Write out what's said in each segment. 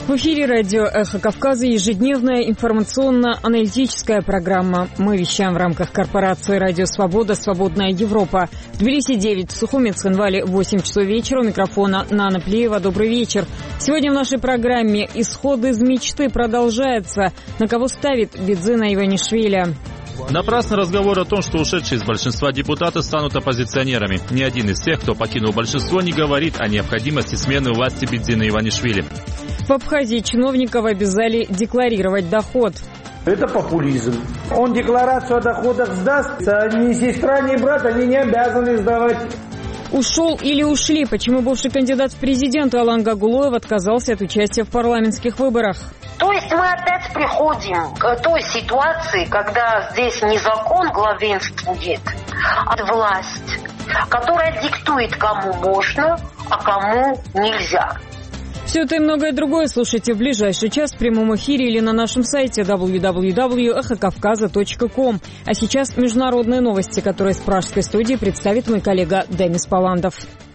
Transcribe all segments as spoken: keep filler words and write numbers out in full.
В эфире радио «Эхо Кавказа» ежедневная информационно-аналитическая программа. Мы вещаем в рамках корпорации «Радио Свобода. Свободная Европа». В Тбилиси девять, в Сухуме, Цхинвале восемь часов вечера. У микрофона Нана Плеева. Добрый вечер. Сегодня в нашей программе «Исход из мечты» продолжается. На кого ставит Бидзина Иванишвили? Напрасный разговор о том, что ушедшие из большинства депутаты станут оппозиционерами. Ни один из тех, кто покинул большинство, не говорит о необходимости смены власти Бидзины Иванишвили. В Абхазии чиновников обязали декларировать доход. Это популизм. Он декларацию о доходах сдаст, а ни сестра, ни брат, они не обязаны сдавать. Ушел или ушли? Почему бывший кандидат в президенты Алан Гагулоев отказался от участия в парламентских выборах? То есть мы опять приходим к той ситуации, когда здесь не закон главенствует, а власть, которая диктует, кому можно, а кому нельзя. Все это и многое другое слушайте в ближайший час в прямом эфире или на нашем сайте дабл ю дабл ю дабл ю точка эхо кавказа точка ком. А сейчас международные новости, которые с пражской студии представит мой коллега Демис Паландов.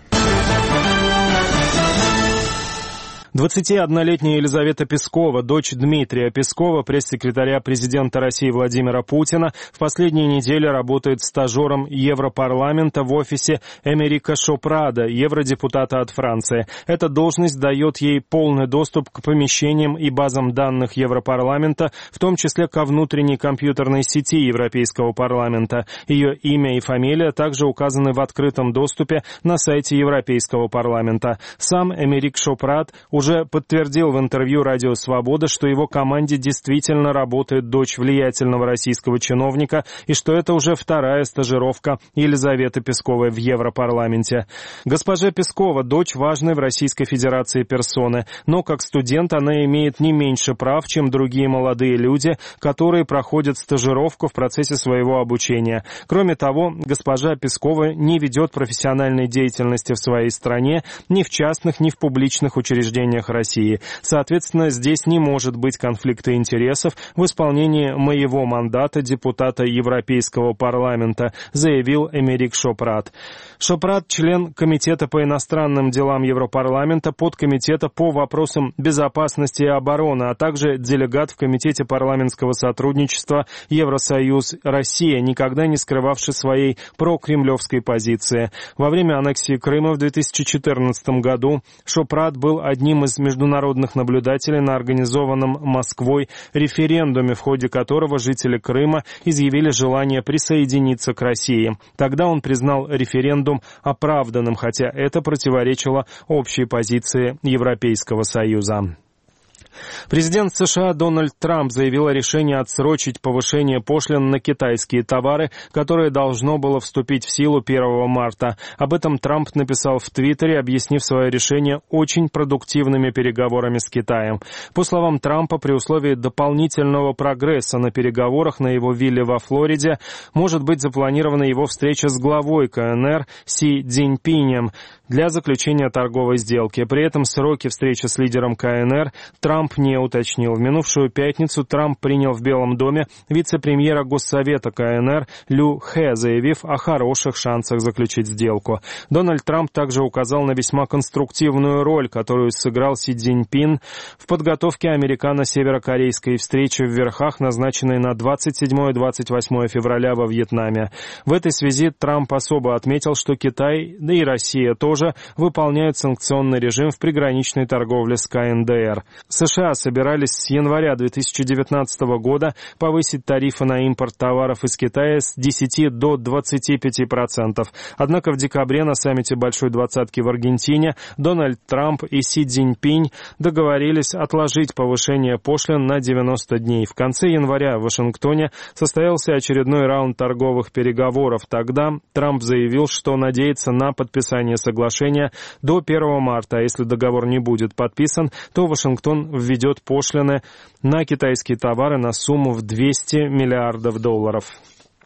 двадцатиоднолетняя Елизавета Пескова, дочь Дмитрия Пескова, пресс-секретаря президента России Владимира Путина, в последние недели работает стажером Европарламента в офисе Эмерика Шопрада, евродепутата от Франции. Эта должность дает ей полный доступ к помещениям и базам данных Европарламента, в том числе ко внутренней компьютерной сети Европейского парламента. Ее имя и фамилия также указаны в открытом доступе на сайте Европейского парламента. Сам Эмерик Шопрад уже уже подтвердил в интервью «Радио Свобода», что его команде действительно работает дочь влиятельного российского чиновника и что это уже вторая стажировка Елизаветы Песковой в Европарламенте. Госпожа Пескова – дочь важной в Российской Федерации персоны, но как студент она имеет не меньше прав, чем другие молодые люди, которые проходят стажировку в процессе своего обучения. Кроме того, госпожа Пескова не ведет профессиональной деятельности в своей стране ни в частных, ни в публичных учреждениях России. Соответственно, здесь не может быть конфликта интересов в исполнении моего мандата депутата Европейского парламента, заявил Эмерик Шопрад. Шопрад – член Комитета по иностранным делам Европарламента, подкомитета по вопросам безопасности и обороны, а также делегат в Комитете парламентского сотрудничества Евросоюз-Россия, никогда не скрывавший своей прокремлевской позиции. Во время аннексии Крыма в две тысячи четырнадцатом году Шопрад был одним из международных наблюдателей на организованном Москвой референдуме, в ходе которого жители Крыма изъявили желание присоединиться к России. Тогда он признал референдум оправданным, хотя это противоречило общей позиции Европейского Союза. Президент США Дональд Трамп заявил о решении отсрочить повышение пошлин на китайские товары, которое должно было вступить в силу первого марта. Об этом Трамп написал в Твиттере, объяснив свое решение очень продуктивными переговорами с Китаем. По словам Трампа, при условии дополнительного прогресса на переговорах на его вилле во Флориде может быть запланирована его встреча с главой КНР Си Цзиньпинем для заключения торговой сделки. При этом сроки встречи с лидером КНР Трамп не уточнил. В минувшую пятницу Трамп принял в Белом доме вице-премьера Госсовета КНР Лю Хэ, заявив о хороших шансах заключить сделку. Дональд Трамп также указал на весьма конструктивную роль, которую сыграл Си Цзиньпин в подготовке американо-северокорейской встречи в Верхах, назначенной на двадцать седьмое - двадцать восьмое февраля во Вьетнаме. В этой связи Трамп особо отметил, что Китай, да и Россия тоже, выполняют санкционный режим в приграничной торговле с КНДР. США собирались с января две тысячи девятнадцатого года повысить тарифы на импорт товаров из Китая с десяти до двадцати пяти процентов. Однако в декабре на саммите Большой двадцатки в Аргентине Дональд Трамп и Си Цзиньпинь договорились отложить повышение пошлин на девяносто дней. В конце января в Вашингтоне состоялся очередной раунд торговых переговоров. Тогда Трамп заявил, что надеется на подписание соглашения до первого марта, а если договор не будет подписан, то Вашингтон введет пошлины на китайские товары на сумму в двести миллиардов долларов.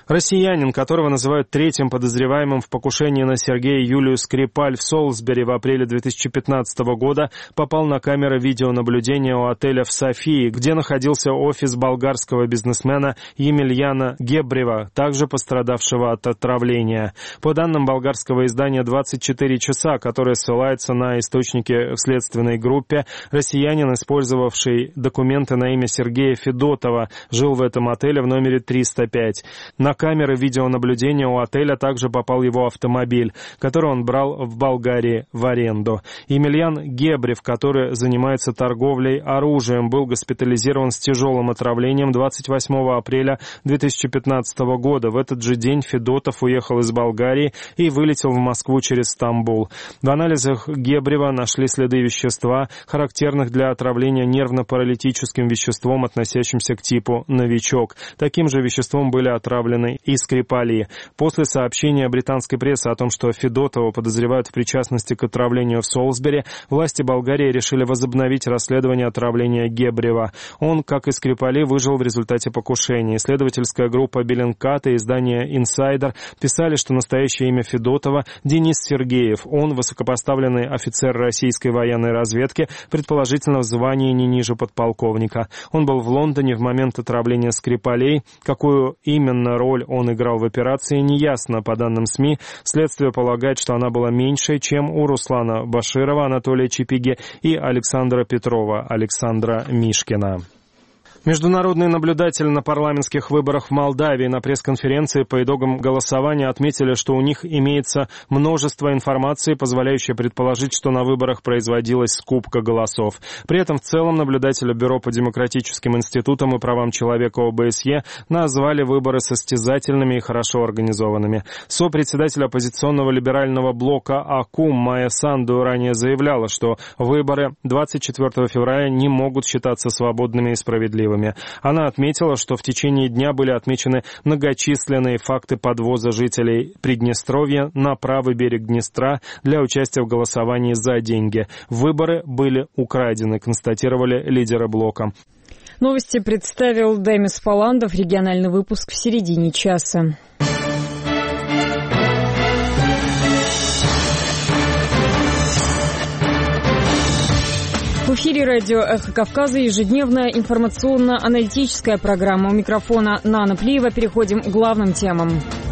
Россиянин, которого называют третьим подозреваемым в покушении на Сергея Юлию Скрипаль в Солсбери в апреле две тысячи пятнадцатого года, попал на камеры видеонаблюдения у отеля в Софии, где находился офис болгарского бизнесмена Емельяна Гебрева, также пострадавшего от отравления. По данным болгарского издания «двадцать четыре часа», которое ссылается на источники в следственной группе, россиянин, использовавший документы на имя Сергея Федотова, жил в этом отеле в номере триста пять. На камеры видеонаблюдения у отеля также попал его автомобиль, который он брал в Болгарии в аренду. Емельян Гебрев, который занимается торговлей оружием, был госпитализирован с тяжелым отравлением двадцать восьмого апреля две тысячи пятнадцатого года. В этот же день Федотов уехал из Болгарии и вылетел в Москву через Стамбул. В анализах Гебрева нашли следы вещества, характерных для отравления нервно-паралитическим веществом, относящимся к типу «новичок». Таким же веществом были отравлены и Скрипали. После сообщения британской прессы о том, что Федотова подозревают в причастности к отравлению в Солсбери, власти Болгарии решили возобновить расследование отравления Гебрева. Он, как и Скрипали, выжил в результате покушения. Исследовательская группа Беллинкат и издание «Инсайдер» писали, что настоящее имя Федотова – Денис Сергеев. Он высокопоставленный офицер российской военной разведки, предположительно в звании не ниже подполковника. Он был в Лондоне в момент отравления Скрипалей. Какую именно роль он играл в операции, неясно. По данным СМИ, следствие полагает, что она была меньшей, чем у Руслана Баширова, Анатолия Чипиги и Александра Петрова, Александра Мишкина. Международные наблюдатели на парламентских выборах в Молдавии на пресс-конференции по итогам голосования отметили, что у них имеется множество информации, позволяющей предположить, что на выборах производилась скупка голосов. При этом в целом наблюдатели Бюро по демократическим институтам и правам человека ОБСЕ назвали выборы состязательными и хорошо организованными. Сопредседатель оппозиционного либерального блока АКУМ Майя Санду ранее заявляла, что выборы двадцать четвёртого февраля не могут считаться свободными и справедливыми. Она отметила, что в течение дня были отмечены многочисленные факты подвоза жителей Приднестровья на правый берег Днестра для участия в голосовании за деньги. Выборы были украдены, констатировали лидеры блока. Новости представил Демис Паландов. Региональный выпуск в середине часа. В эфире радио «Эхо Кавказа», ежедневная информационно-аналитическая программа. У микрофона Нана Плиева. Переходим к главным темам.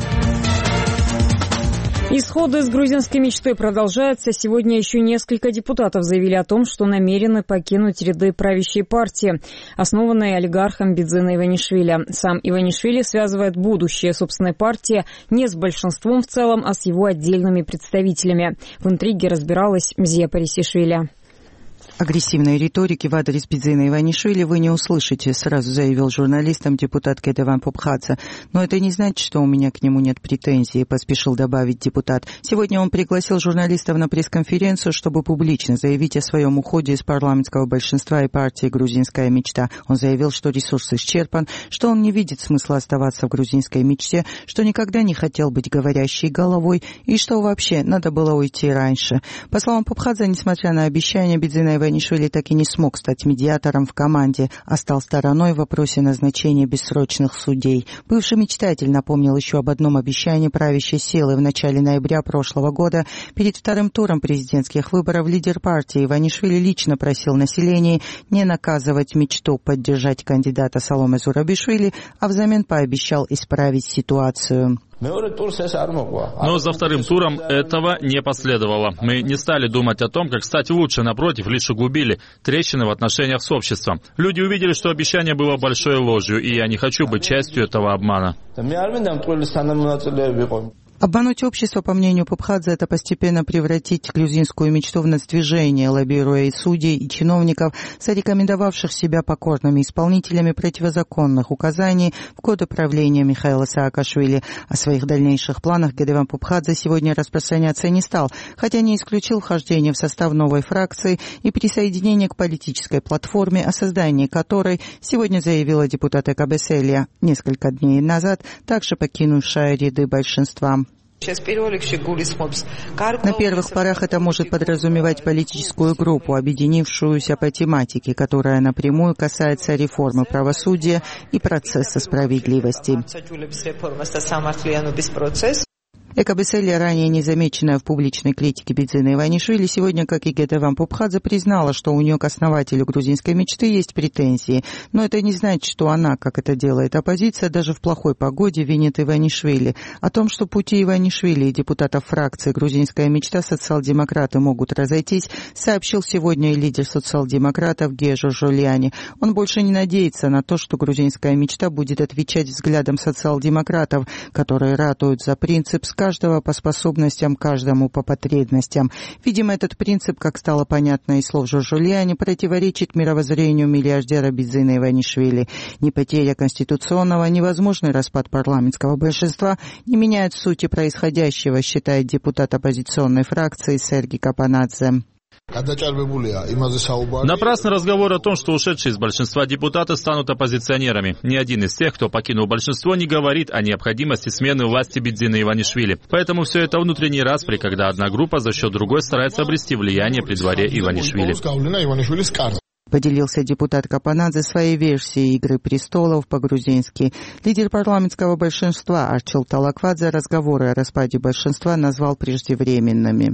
Исходы с грузинской мечтой продолжаются. Сегодня еще несколько депутатов заявили о том, что намерены покинуть ряды правящей партии, основанной олигархом Бидзина Иванишвили. Сам Иванишвили связывает будущее собственной партии не с большинством в целом, а с его отдельными представителями. В интриге разбиралась Мзия Парисишвили. Агрессивной риторики в адрес Бидзина Иванишвили вы не услышите, сразу заявил журналистам депутат Кедеван Попхадзе. Но это не значит, что у меня к нему нет претензий, поспешил добавить депутат. Сегодня он пригласил журналистов на пресс-конференцию, чтобы публично заявить о своем уходе из парламентского большинства и партии «Грузинская мечта». Он заявил, что ресурс исчерпан, что он не видит смысла оставаться в грузинской мечте, что никогда не хотел быть говорящей головой и что вообще надо было уйти раньше. По словам Попхадзе, несмотря на обещания, Бидзина Иванишвили Иванишвили так и не смог стать медиатором в команде, а стал стороной в вопросе назначения бессрочных судей. Бывший мечтатель напомнил еще об одном обещании правящей силы. В начале ноября прошлого года перед вторым туром президентских выборов лидер партии Иванишвили лично просил население не наказывать мечту, поддержать кандидата Саломе Зурабишвили, а взамен пообещал исправить ситуацию. Но за вторым туром этого не последовало. Мы не стали думать о том, как стать лучше, напротив, лишь углубили трещины в отношениях с обществом. Люди увидели, что обещание было большой ложью, и я не хочу быть частью этого обмана. Обмануть общество, по мнению Попхадзе, это постепенно превратить грузинскую мечту в нацдвижение, лоббируя и судей, и чиновников, зарекомендовавших себя покорными исполнителями противозаконных указаний в годы правления Михаила Саакашвили. О своих дальнейших планах Кедеван Попхадзе сегодня распространяться не стал, хотя не исключил вхождение в состав новой фракции и присоединение к политической платформе, о создании которой сегодня заявила депутат Экабеселия, несколько дней назад также покинувшая ряды большинства. На первых порах это может подразумевать политическую группу, объединившуюся по тематике, которая напрямую касается реформы правосудия и процесса справедливости. Эко Беселия, ранее незамеченная в публичной критике Бидзина Иванишвили, сегодня, как и Гетеван Попхадзе, признала, что у нее к основателю грузинской мечты есть претензии. Но это не значит, что она, как это делает оппозиция, даже в плохой погоде винит Иванишвили. О том, что пути Иванишвили и депутатов фракции «Грузинская мечта» социал-демократы могут разойтись, сообщил сегодня и лидер социал-демократов Гежо Жулиани. Он больше не надеется на то, что грузинская мечта будет отвечать взглядам социал-демократов, которые ратуют за принцип «с каждого по способностям, каждому по потребностям». Видимо, этот принцип, как стало понятно из слов Жулиани, противоречит мировоззрению миллиардера Бидзина Иванишвили. Ни потеря конституционного, ни возможный распад парламентского большинства не меняют сути происходящего, считает депутат оппозиционной фракции Сергей Капанадзе. Напрасный разговор о том, что ушедшие из большинства депутаты станут оппозиционерами. Ни один из тех, кто покинул большинство, не говорит о необходимости смены власти Бидзина Иванишвили. Поэтому все это внутренние распри, когда одна группа за счет другой старается обрести влияние при дворе Иванишвили. Поделился депутат Капанадзе своей версией «Игры престолов» по-грузински. Лидер парламентского большинства Арчил Талаквадзе разговоры о распаде большинства назвал преждевременными.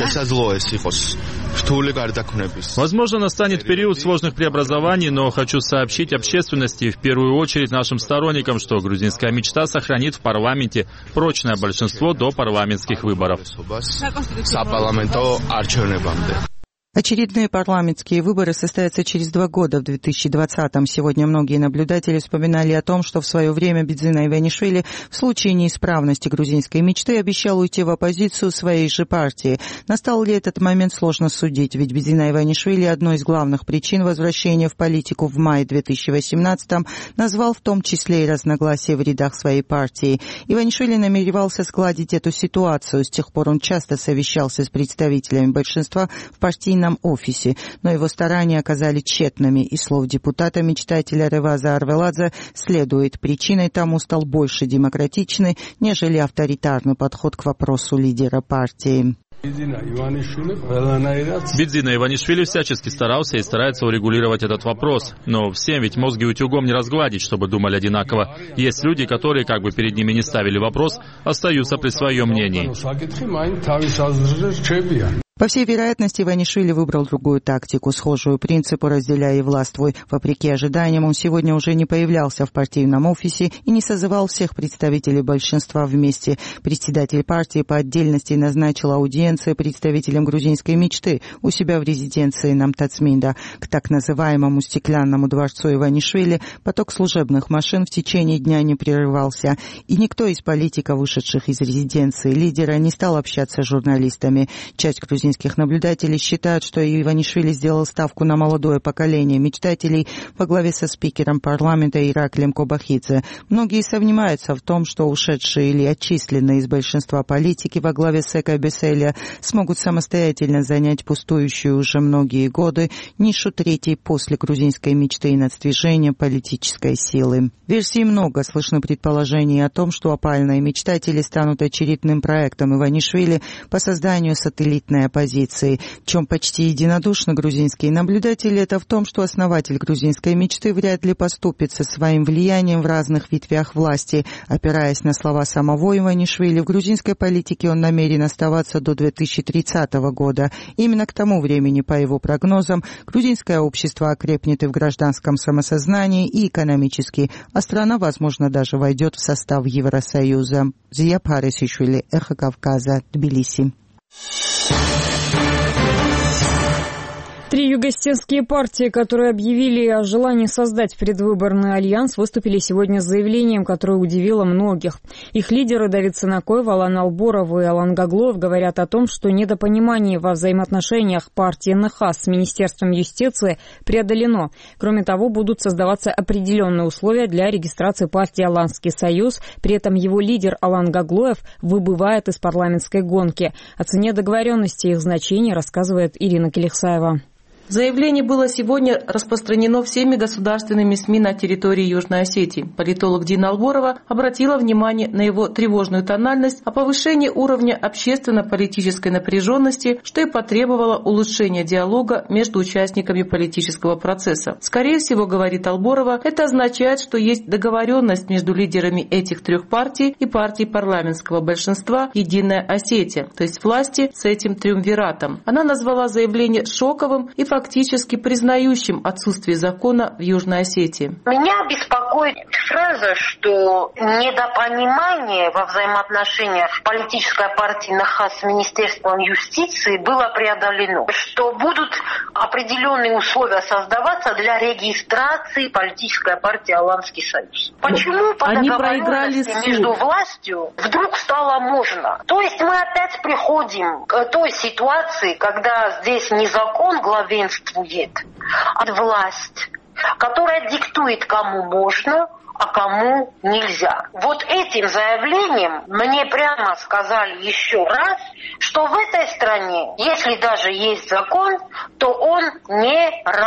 Возможно, настанет период сложных преобразований, но хочу сообщить общественности и в первую очередь нашим сторонникам, что грузинская мечта сохранит в парламенте прочное большинство до парламентских выборов. Очередные парламентские выборы состоятся через два года, в две тысячи двадцатом. Сегодня многие наблюдатели вспоминали о том, что в свое время Бидзина Иванишвили в случае неисправности грузинской мечты обещал уйти в оппозицию своей же партии. Настал ли этот момент, сложно судить, ведь Бидзина Иванишвили одной из главных причин возвращения в политику в мае две тысячи восемнадцатом назвал в том числе и разногласия в рядах своей партии. Иванишвили намеревался сгладить эту ситуацию. С тех пор он часто совещался с представителями большинства в партийном офисе, но его старания оказались тщетными. Из слов депутата-мечтателя Реваза Арвеладзе следует, причиной тому стал больше демократичный, нежели авторитарный подход к вопросу лидера партии. Бидзина Иванишвили всячески старался и старается урегулировать этот вопрос. Но всем ведь мозги утюгом не разгладить, чтобы думали одинаково. Есть люди, которые, как бы перед ними не ставили вопрос, остаются при своем мнении. По всей вероятности, Иванишвили выбрал другую тактику, схожую принципу «разделяй и властвуй». Вопреки ожиданиям, он сегодня уже не появлялся в партийном офисе и не созывал всех представителей большинства вместе. Председатель партии по отдельности назначил аудиенции представителям грузинской мечты у себя в резиденции Намтацминда. К так называемому стеклянному дворцу Иванишвили поток служебных машин в течение дня не прерывался, и никто из политиков, вышедших из резиденции лидера, не стал общаться с журналистами. Часть грузинских Грузинских наблюдателей считают, что Иванишвили сделал ставку на молодое поколение мечтателей во главе со спикером парламента Ираклием Кобахидзе. Многие сомневаются в том, что ушедшие или отчисленные из большинства политики во главе с Эко Беселия смогут самостоятельно занять пустующую уже многие годы нишу третьей после грузинской мечты и надсвижения политической силы. Версий много. Слышно предположения о том, что опальные мечтатели станут очередным проектом Иванишвили по созданию сателлитной оппозиции. В чем почти единодушны грузинские наблюдатели, это в том, что основатель грузинской мечты вряд ли поступит со своим влиянием в разных ветвях власти. Опираясь на слова самого Иванишвили, в грузинской политике он намерен оставаться до две тысячи тридцатого года. Именно к тому времени, по его прогнозам, грузинское общество окрепнет и в гражданском самосознании, и экономически, а страна, возможно, даже войдет в состав Евросоюза. Зия Парисишвили, Эхо Кавказа, Тбилиси. Три югославские партии, которые объявили о желании создать предвыборный альянс, выступили сегодня с заявлением, которое удивило многих. Их лидеры Давид Сынакоев, Алан Алборов и Алан Гаглоев говорят о том, что недопонимание во взаимоотношениях партии эн эйч а с Министерством юстиции преодолено. Кроме того, будут создаваться определенные условия для регистрации партии «Аланский союз». При этом его лидер Алан Гаглоев выбывает из парламентской гонки. О цене договоренности и их значении рассказывает Ирина Келихсаева. Заявление было сегодня распространено всеми государственными СМИ на территории Южной Осетии. Политолог Дина Алборова обратила внимание на его тревожную тональность о повышении уровня общественно-политической напряженности, что и потребовало улучшения диалога между участниками политического процесса. Скорее всего, говорит Алборова, это означает, что есть договоренность между лидерами этих трех партий и партией парламентского большинства «Единая Осетия», то есть власти с этим триумвиратом. Она назвала заявление шоковым и фактически признающим отсутствие закона в Южной Осетии. Меня беспокоит фраза, что недопонимание во взаимоотношениях политической партии Нахас с Министерством юстиции было преодолено, что будут определенные условия создаваться для регистрации политической партии Аланский союз. Почему по Они проиграли между властью вдруг стало можно? То есть мы опять приходим к той ситуации, когда здесь не закон главенствует, а власть, которая диктует, кому можно, а кому нельзя. Вот этим заявлением мне прямо сказали еще раз, что в этой стране, если даже есть закон, то он не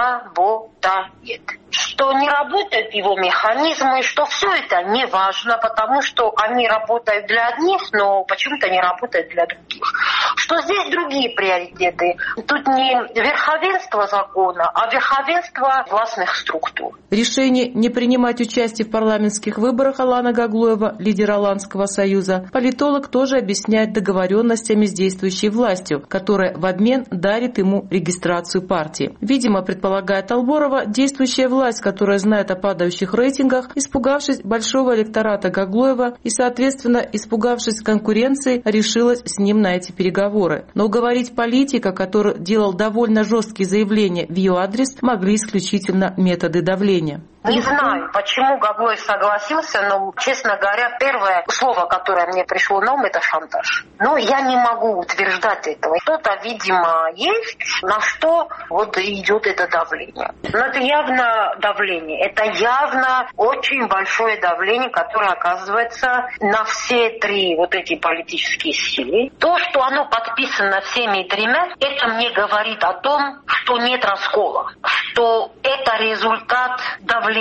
работает. Что не работают его механизмы, что все это не важно, потому что они работают для одних, но почему-то не работают для других. Что здесь другие приоритеты. Тут не верховенство закона, а верховенство властных структур. Решение не принимать участие в парламентских выборах Алана Гаглоева, лидера Аланского союза, политолог тоже объясняет договоренностями с действующей властью, которая в обмен дарит ему регистрацию партии. Видимо, предполагает Алборова, действующая власть, которая знает о падающих рейтингах, испугавшись большого электората Гаглоева и, соответственно, испугавшись конкуренции, решилась с ним на эти переговоры. Но уговорить политика, который делал довольно жесткие заявления в ее адрес, могли исключительно методы давления. Не знаю, почему Гаглоев согласился, но, честно говоря, первое слово, которое мне пришло на ум, это шантаж. Но я не могу утверждать этого. Что-то, видимо, есть, на что вот идет это давление. Но это явно давление. Это явно очень большое давление, которое оказывается на все три вот эти политические силы. То, что оно подписано всеми тремя, это мне говорит о том, что нет раскола, что это результат давления.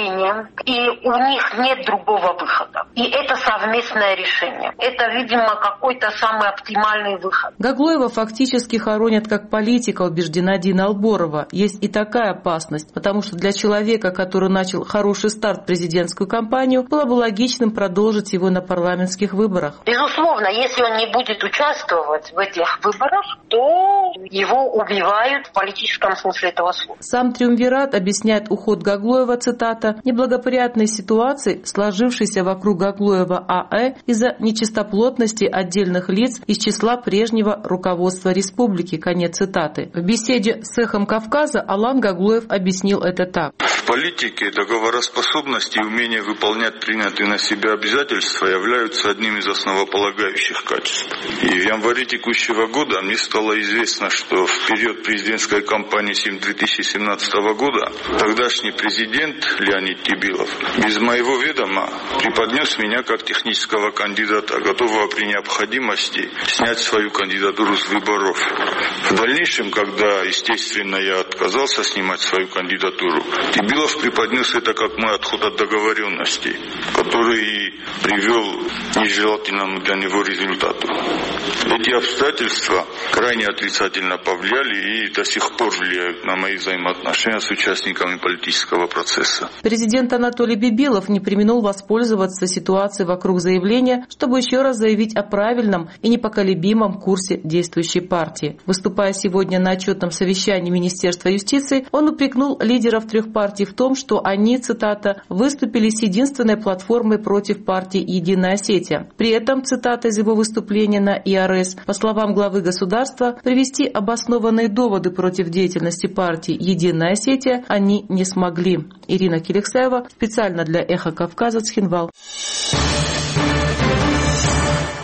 И у них нет другого выхода. И это совместное решение. Это, видимо, какой-то самый оптимальный выход. Гаглоева фактически хоронят как политика, убеждена Дина Алборова. Есть и такая опасность, потому что для человека, который начал хороший старт в президентскую кампанию, было бы логичным продолжить его на парламентских выборах. Безусловно, если он не будет участвовать в этих выборах, то его убивают в политическом смысле этого слова. Сам триумвират объясняет уход Гаглоева, цитата, неблагоприятной ситуации, сложившейся вокруг Гаглоева АЭ из-за нечистоплотности отдельных лиц из числа прежнего руководства республики. Конец цитаты. В беседе с «Эхом Кавказа» Алан Гаглоев объяснил это так. В политике договороспособность и умение выполнять принятые на себя обязательства являются одним из основополагающих качеств. И в январе текущего года мне стало известно, что в период президентской кампании две тысячи семнадцатого года тогдашний президент Леонид Тебилов без моего ведома преподнес меня как технического кандидата, готового при необходимости снять свою кандидатуру с выборов. В дальнейшем, когда, естественно, я отказался снимать свою кандидатуру, Тебилов преподнес это как мой отход от договоренностей, который привел к нежелательному для него результату. Эти обстоятельства крайне отрицательно повлияли и до сих пор влияют на мои взаимоотношения с участниками политического процесса. Президент Анатолий Бибилов не преминул воспользоваться ситуацией вокруг заявления, чтобы еще раз заявить о правильном и непоколебимом курсе действующей партии. Выступая сегодня на отчетном совещании Министерства юстиции, он упрекнул лидеров трех партий в том, что они, цитата, «выступили с единственной платформой против партии «Единая Осетия». При этом, цитата из его выступления на И Ар Эс, по словам главы государства, привести обоснованные доводы против деятельности партии «Единая Осетия» они не смогли. Ирина Келексаева специально для «Эхо Кавказа», Цхинвал.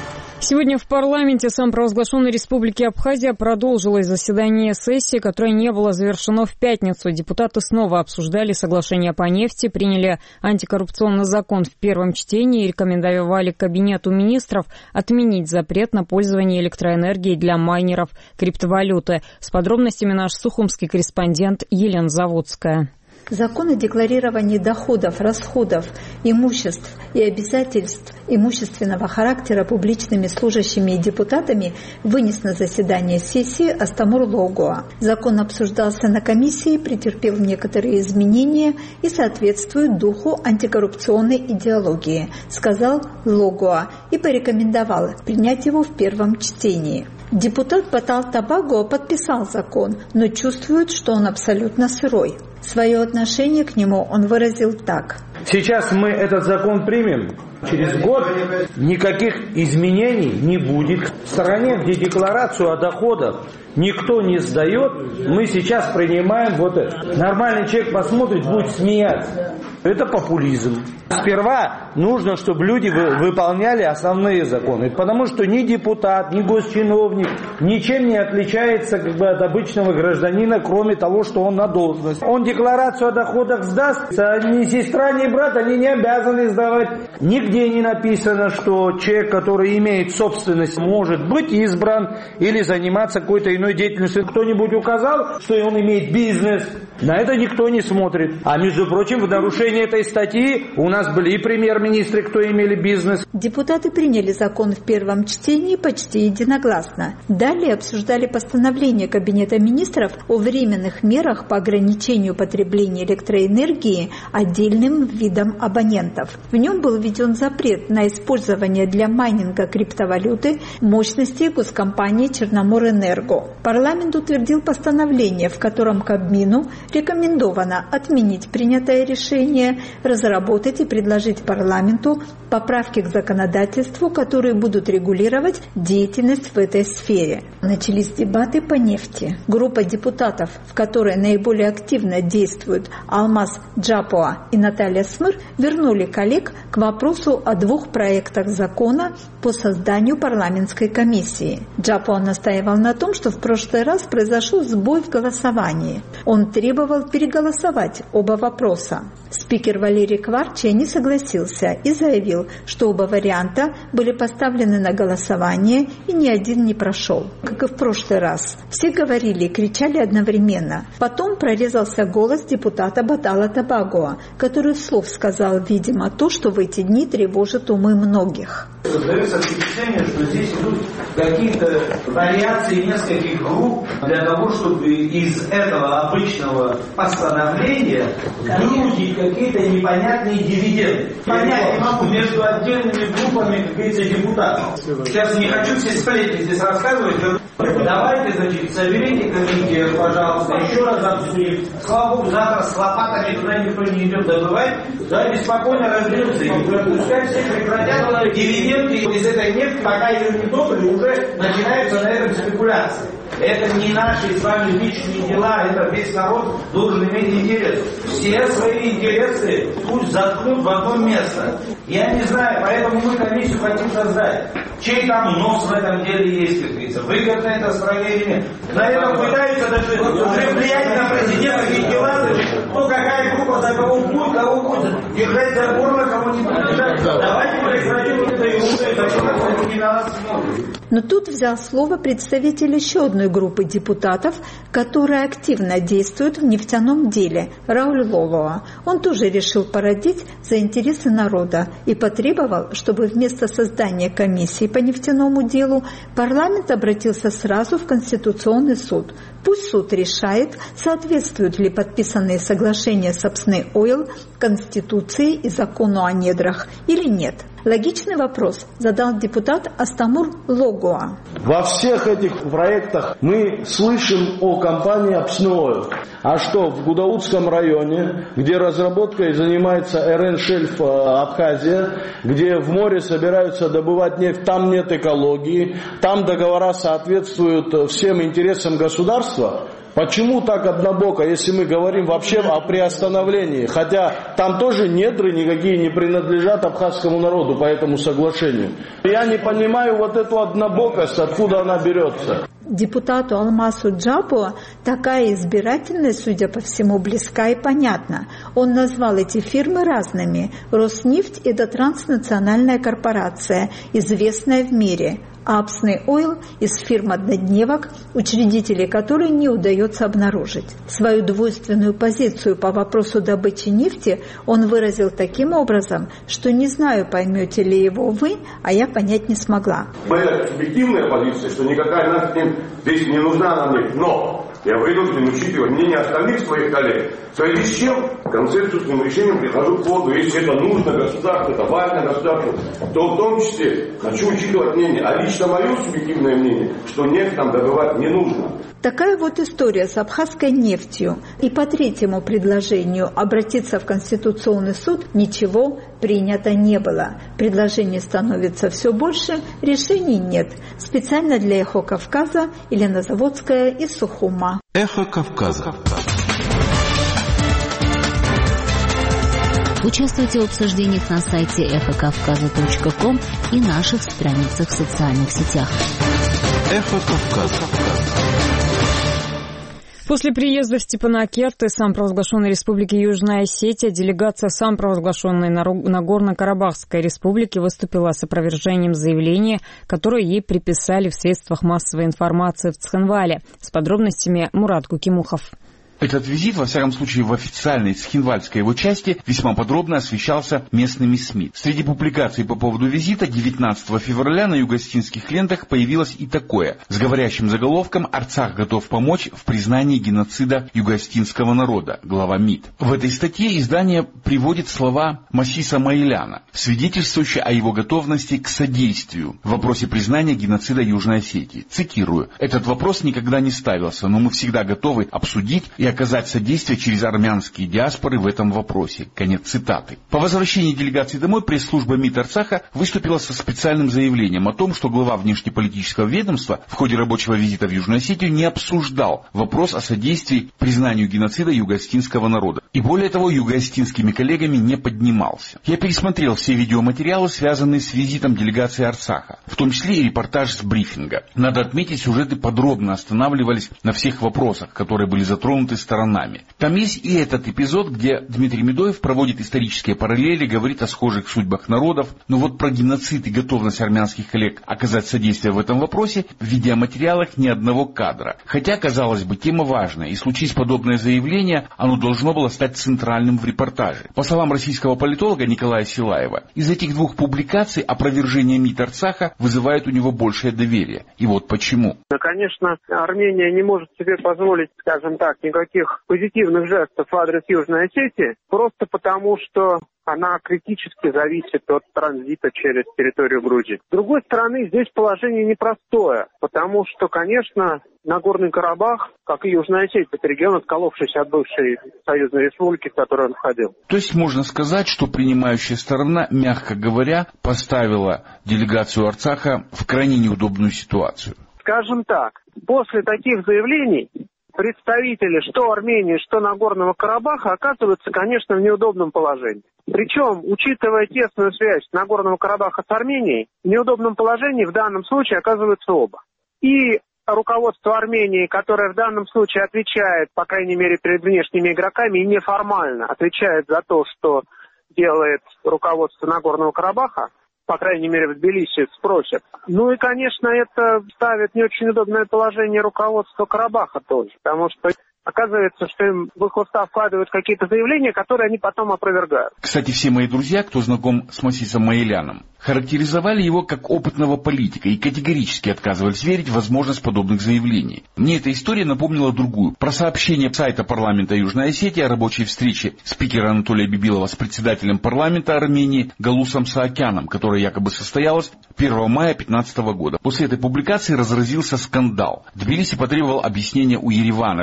Сегодня в парламенте самопровозглашенной Республики Абхазия продолжилось заседание сессии, которое не было завершено в пятницу. Депутаты снова обсуждали соглашение по нефти, приняли антикоррупционный закон в первом чтении и рекомендовали Кабинету министров отменить запрет на пользование электроэнергией для майнеров криптовалюты. С подробностями наш сухумский корреспондент Елена Заводская. Закон о декларировании доходов, расходов, имуществ и обязательств имущественного характера публичными служащими и депутатами вынес на заседание сессии Астамур Логуа. Закон обсуждался на комиссии, претерпел некоторые изменения и соответствует духу антикоррупционной идеологии, сказал Логуа и порекомендовал принять его в первом чтении. Депутат Батал Табаго подписал закон, но чувствует, что он абсолютно сырой. Свое отношение к нему он выразил так. Сейчас мы этот закон примем. Через год никаких изменений не будет. В стране, где декларацию о доходах никто не сдает, мы сейчас принимаем вот это. Нормальный человек посмотрит, будет смеяться. Это популизм. Сперва нужно, чтобы люди выполняли основные законы. Потому что ни депутат, ни госчиновник ничем не отличается как бы от обычного гражданина, кроме того, что он на должность. Он декларацию о доходах сдаст, а ни сестра, ни брат, они не обязаны сдавать. Нигде не написано, что человек, который имеет собственность, может быть избран или заниматься какой-то иной деятельностью. Кто-нибудь указал, что он имеет бизнес? На это никто не смотрит. А между прочим, в нарушении этой статьи у нас были и премьер-министры, кто имели бизнес. Депутаты приняли закон в первом чтении почти единогласно. Далее обсуждали постановление Кабинета министров о временных мерах по ограничению потребления электроэнергии отдельным видам абонентов. В нем был введен запрет на использование для майнинга криптовалюты мощностей госкомпании «Черноморэнерго». Парламент утвердил постановление, в котором Кабмину рекомендовано отменить принятое решение, разработать и предложить парламенту поправки к законодательству, которые будут регулировать деятельность в этой сфере. Начались дебаты по нефти. Группа депутатов, в которой наиболее активно действуют Алмаз Джапоа и Наталья Смыр, вернули коллег к вопросу о двух проектах закона по созданию парламентской комиссии. Джапоа настаивал на том, что в прошлый раз произошел сбой в голосовании. Он требовал переголосовать оба вопроса. Спикер Валерий Кварча не согласился и заявил, что оба варианта были поставлены на голосование и ни один не прошел. Как и в прошлый раз. Все говорили и кричали одновременно. Потом прорезался голос депутата Батала Табаго, который вслух сказал, видимо, то, что в эти дни тревожит умы многих. Создается впечатление, что здесь идут какие-то вариации нескольких групп для того, чтобы из этого обычного постановления выудить какие-то непонятные дивиденды. Понять не могу между отдельными группами, как говорится, депутатов. Сейчас не хочу все сплетни здесь рассказывать. Давайте, значит, соберите комитет, пожалуйста, еще раз обсудим. Слава Богу, завтра с лопатами туда никто не идет добывать. Давайте спокойно разберемся. И пускай все прекратят дивиденды из этой нефти, пока ее не добыли, уже начинаются на этом спекуляции. Это не наши с вами личные дела, это весь народ должен иметь интерес. Все свои интересы пусть заткнут в одно место. Я не знаю, поэтому мы комиссию хотим создать. Чей там нос в этом деле есть, как говорится, выгодно это стране или нет. На этом пытаются даже уже влиять на президента и дела, ну какая группа за кого будет, кого будет, держать за горло, кого не будет держать. Давайте прекратим вот это и уже, Но тут взял слово представитель еще одной группы депутатов, которая активно действует в нефтяном деле, Рауль Лолоа. Он тоже решил породить за интересы народа и потребовал, чтобы вместо создания комиссии по нефтяному делу парламент обратился сразу в Конституционный суд. Пусть суд решает, соответствуют ли подписанные соглашения с Апсне Ойл Конституции и закону о недрах или нет. Логичный вопрос задал депутат Астамур Логуа. Во всех этих проектах мы слышим о компании Апсне Ойл. А что, в Гудаутском районе, где разработкой занимается эр эн Шельф Абхазия, где в море собираются добывать нефть, там нет экологии, там договора соответствуют всем интересам государства, Почему так однобоко, если мы говорим вообще о приостановлении? Хотя там тоже недры никакие не принадлежат абхазскому народу по этому соглашению. Я не понимаю вот эту однобокость, откуда она берется. Депутату Алмасу Джабу такая избирательность, судя по всему, близка и понятна. Он назвал эти фирмы разными. Роснефть – это транснациональная корпорация, известная в мире. А Апсный Ойл из фирм однодневок, учредителей которой не удается обнаружить. Свою двойственную позицию по вопросу добычи нефти он выразил таким образом, что не знаю, поймете ли его вы, а я понять не смогла. Моя субъективная позиция, что никакая нафта здесь не нужна нам нефть, но я вынужден учитывать мнение остальных своих коллег. В связи с чем консенсусным решением прихожу к выводу, если это нужно государству, это важно государству, то в том числе хочу учитывать мнение, а лично мое субъективное мнение, что нефть нам добывать не нужно. Такая вот история с абхазской нефтью. И по третьему предложению обратиться в Конституционный суд ничего принято не было. Предложений становится все больше, решений нет. Специально для «Эхо Кавказа» Елена Заводская из Сухума. «Эхо Кавказа». Участвуйте в обсуждениях на сайте эхо кавказа точка ком и наших страницах в социальных сетях. «Эхо Кавказа». После приезда в Степанакерт из самопровозглашенной Республики Южная Осетия делегация самопровозглашенной Нагорно-Карабахской Республики выступила с опровержением заявления, которое ей приписали в средствах массовой информации в Цхинвале. С подробностями Мурат Кукимухов. Этот визит, во всяком случае в официальной цхинвальской его части, весьма подробно освещался местными СМИ. Среди публикаций по поводу визита девятнадцатого февраля на югостинских лентах появилось и такое, с говорящим заголовком «Арцах готов помочь в признании геноцида югостинского народа», глава МИД. В этой статье издание приводит слова Масиса Маиляна, свидетельствующие о его готовности к содействию в вопросе признания геноцида Южной Осетии. Цитирую: «Этот вопрос никогда не ставился, но мы всегда готовы обсудить и оказать содействие через армянские диаспоры в этом вопросе». Конец цитаты. По возвращении делегации домой пресс-служба МИД Арцаха выступила со специальным заявлением о том, что глава внешнеполитического ведомства в ходе рабочего визита в Южную Осетию не обсуждал вопрос о содействии признанию геноцида югостинского народа. И более того, югостинскими коллегами не поднимался. Я пересмотрел все видеоматериалы, связанные с визитом делегации Арцаха, в том числе и репортаж с брифинга. Надо отметить, сюжеты подробно останавливались на всех вопросах, которые были затронуты сторонами. Там есть и этот эпизод, где Дмитрий Медоев проводит исторические параллели, говорит о схожих судьбах народов, но вот про геноцид и готовность армянских коллег оказать содействие в этом вопросе в видеоматериалах ни одного кадра. Хотя, казалось бы, тема важная, и случись подобное заявление, оно должно было стать центральным в репортаже. По словам российского политолога Николая Силаева, из этих двух публикаций опровержение МИД Арцаха вызывает у него большее доверие. И вот почему. Да, конечно, Армения не может себе позволить, скажем так, никаких позитивных жестов в адрес Южной Осетии, просто потому что она критически зависит от транзита через территорию Грузии. С другой стороны, здесь положение непростое, потому что, конечно, Нагорный Карабах, как и Южная Осетия, это регион, отколовшийся от бывшей союзной республики, в которую он входил. То есть можно сказать, что принимающая сторона, мягко говоря, поставила делегацию Арцаха в крайне неудобную ситуацию. Скажем так, после таких заявлений представители что Армении, что Нагорного Карабаха оказываются, конечно, в неудобном положении. Причем, учитывая тесную связь Нагорного Карабаха с Арменией, в неудобном положении в данном случае оказываются оба. И руководство Армении, которое в данном случае отвечает, по крайней мере, перед внешними игроками, и неформально отвечает за то, что делает руководство Нагорного Карабаха, по крайней мере, в Тбилиси спросят. Ну и, конечно, это ставит не очень удобное положение руководства Карабаха тоже, потому что оказывается, что им в их устав вкладывают какие-то заявления, которые они потом опровергают. Кстати, все мои друзья, кто знаком с Масисом Маиляном, характеризовали его как опытного политика и категорически отказывались верить в возможность подобных заявлений. Мне эта история напомнила другую. Про сообщение сайта парламента Южной Осетии о рабочей встрече спикера Анатолия Бибилова с председателем парламента Армении Галусом Саакяном, которая якобы состоялась первого мая две тысячи пятнадцатого года. После этой публикации разразился скандал. Тбилиси потребовал объяснения у Еревана в МИД Грузии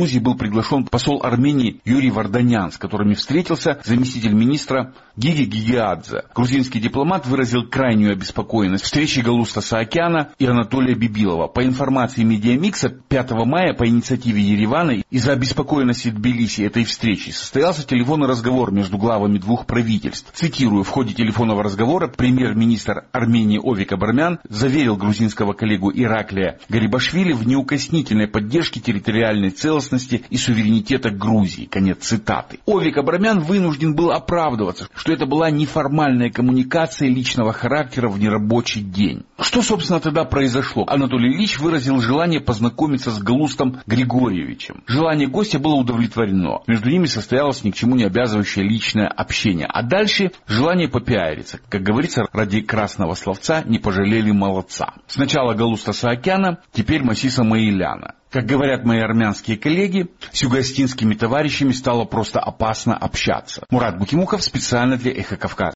Грузии был приглашен посол Армении Юрий Варданян, с которыми встретился заместитель министра Гиги Гигиадзе. Грузинский дипломат выразил крайнюю обеспокоенность встречи Галуста Саакяна и Анатолия Бибилова. По информации Медиамикса, пятого мая по инициативе Еревана из-за обеспокоенности Тбилиси этой встречи состоялся телефонный разговор между главами двух правительств. Цитирую, в ходе телефонного разговора премьер-министр Армении Овик Абрамян заверил грузинского коллегу Ираклия Гарибашвили в неукоснительной поддержке территориальной целостности и суверенитета Грузии. Конец цитаты. Овик Абрамян вынужден был оправдываться, что это была неформальная коммуникация личного характера в нерабочий день. Что, собственно, тогда произошло? Анатолий Ильич выразил желание познакомиться с Галустом Григорьевичем. Желание гостя было удовлетворено. Между ними состоялось ни к чему не обязывающее личное общение. А дальше желание попиариться. Как говорится, ради красного словца не пожалели молодца. Сначала Галуста Саакяна, теперь Масиса Маиляна. Как говорят мои армянские коллеги, с югоостинскими товарищами стало просто опасно общаться. Мурат Букимухов специально для Эхо Кавказа.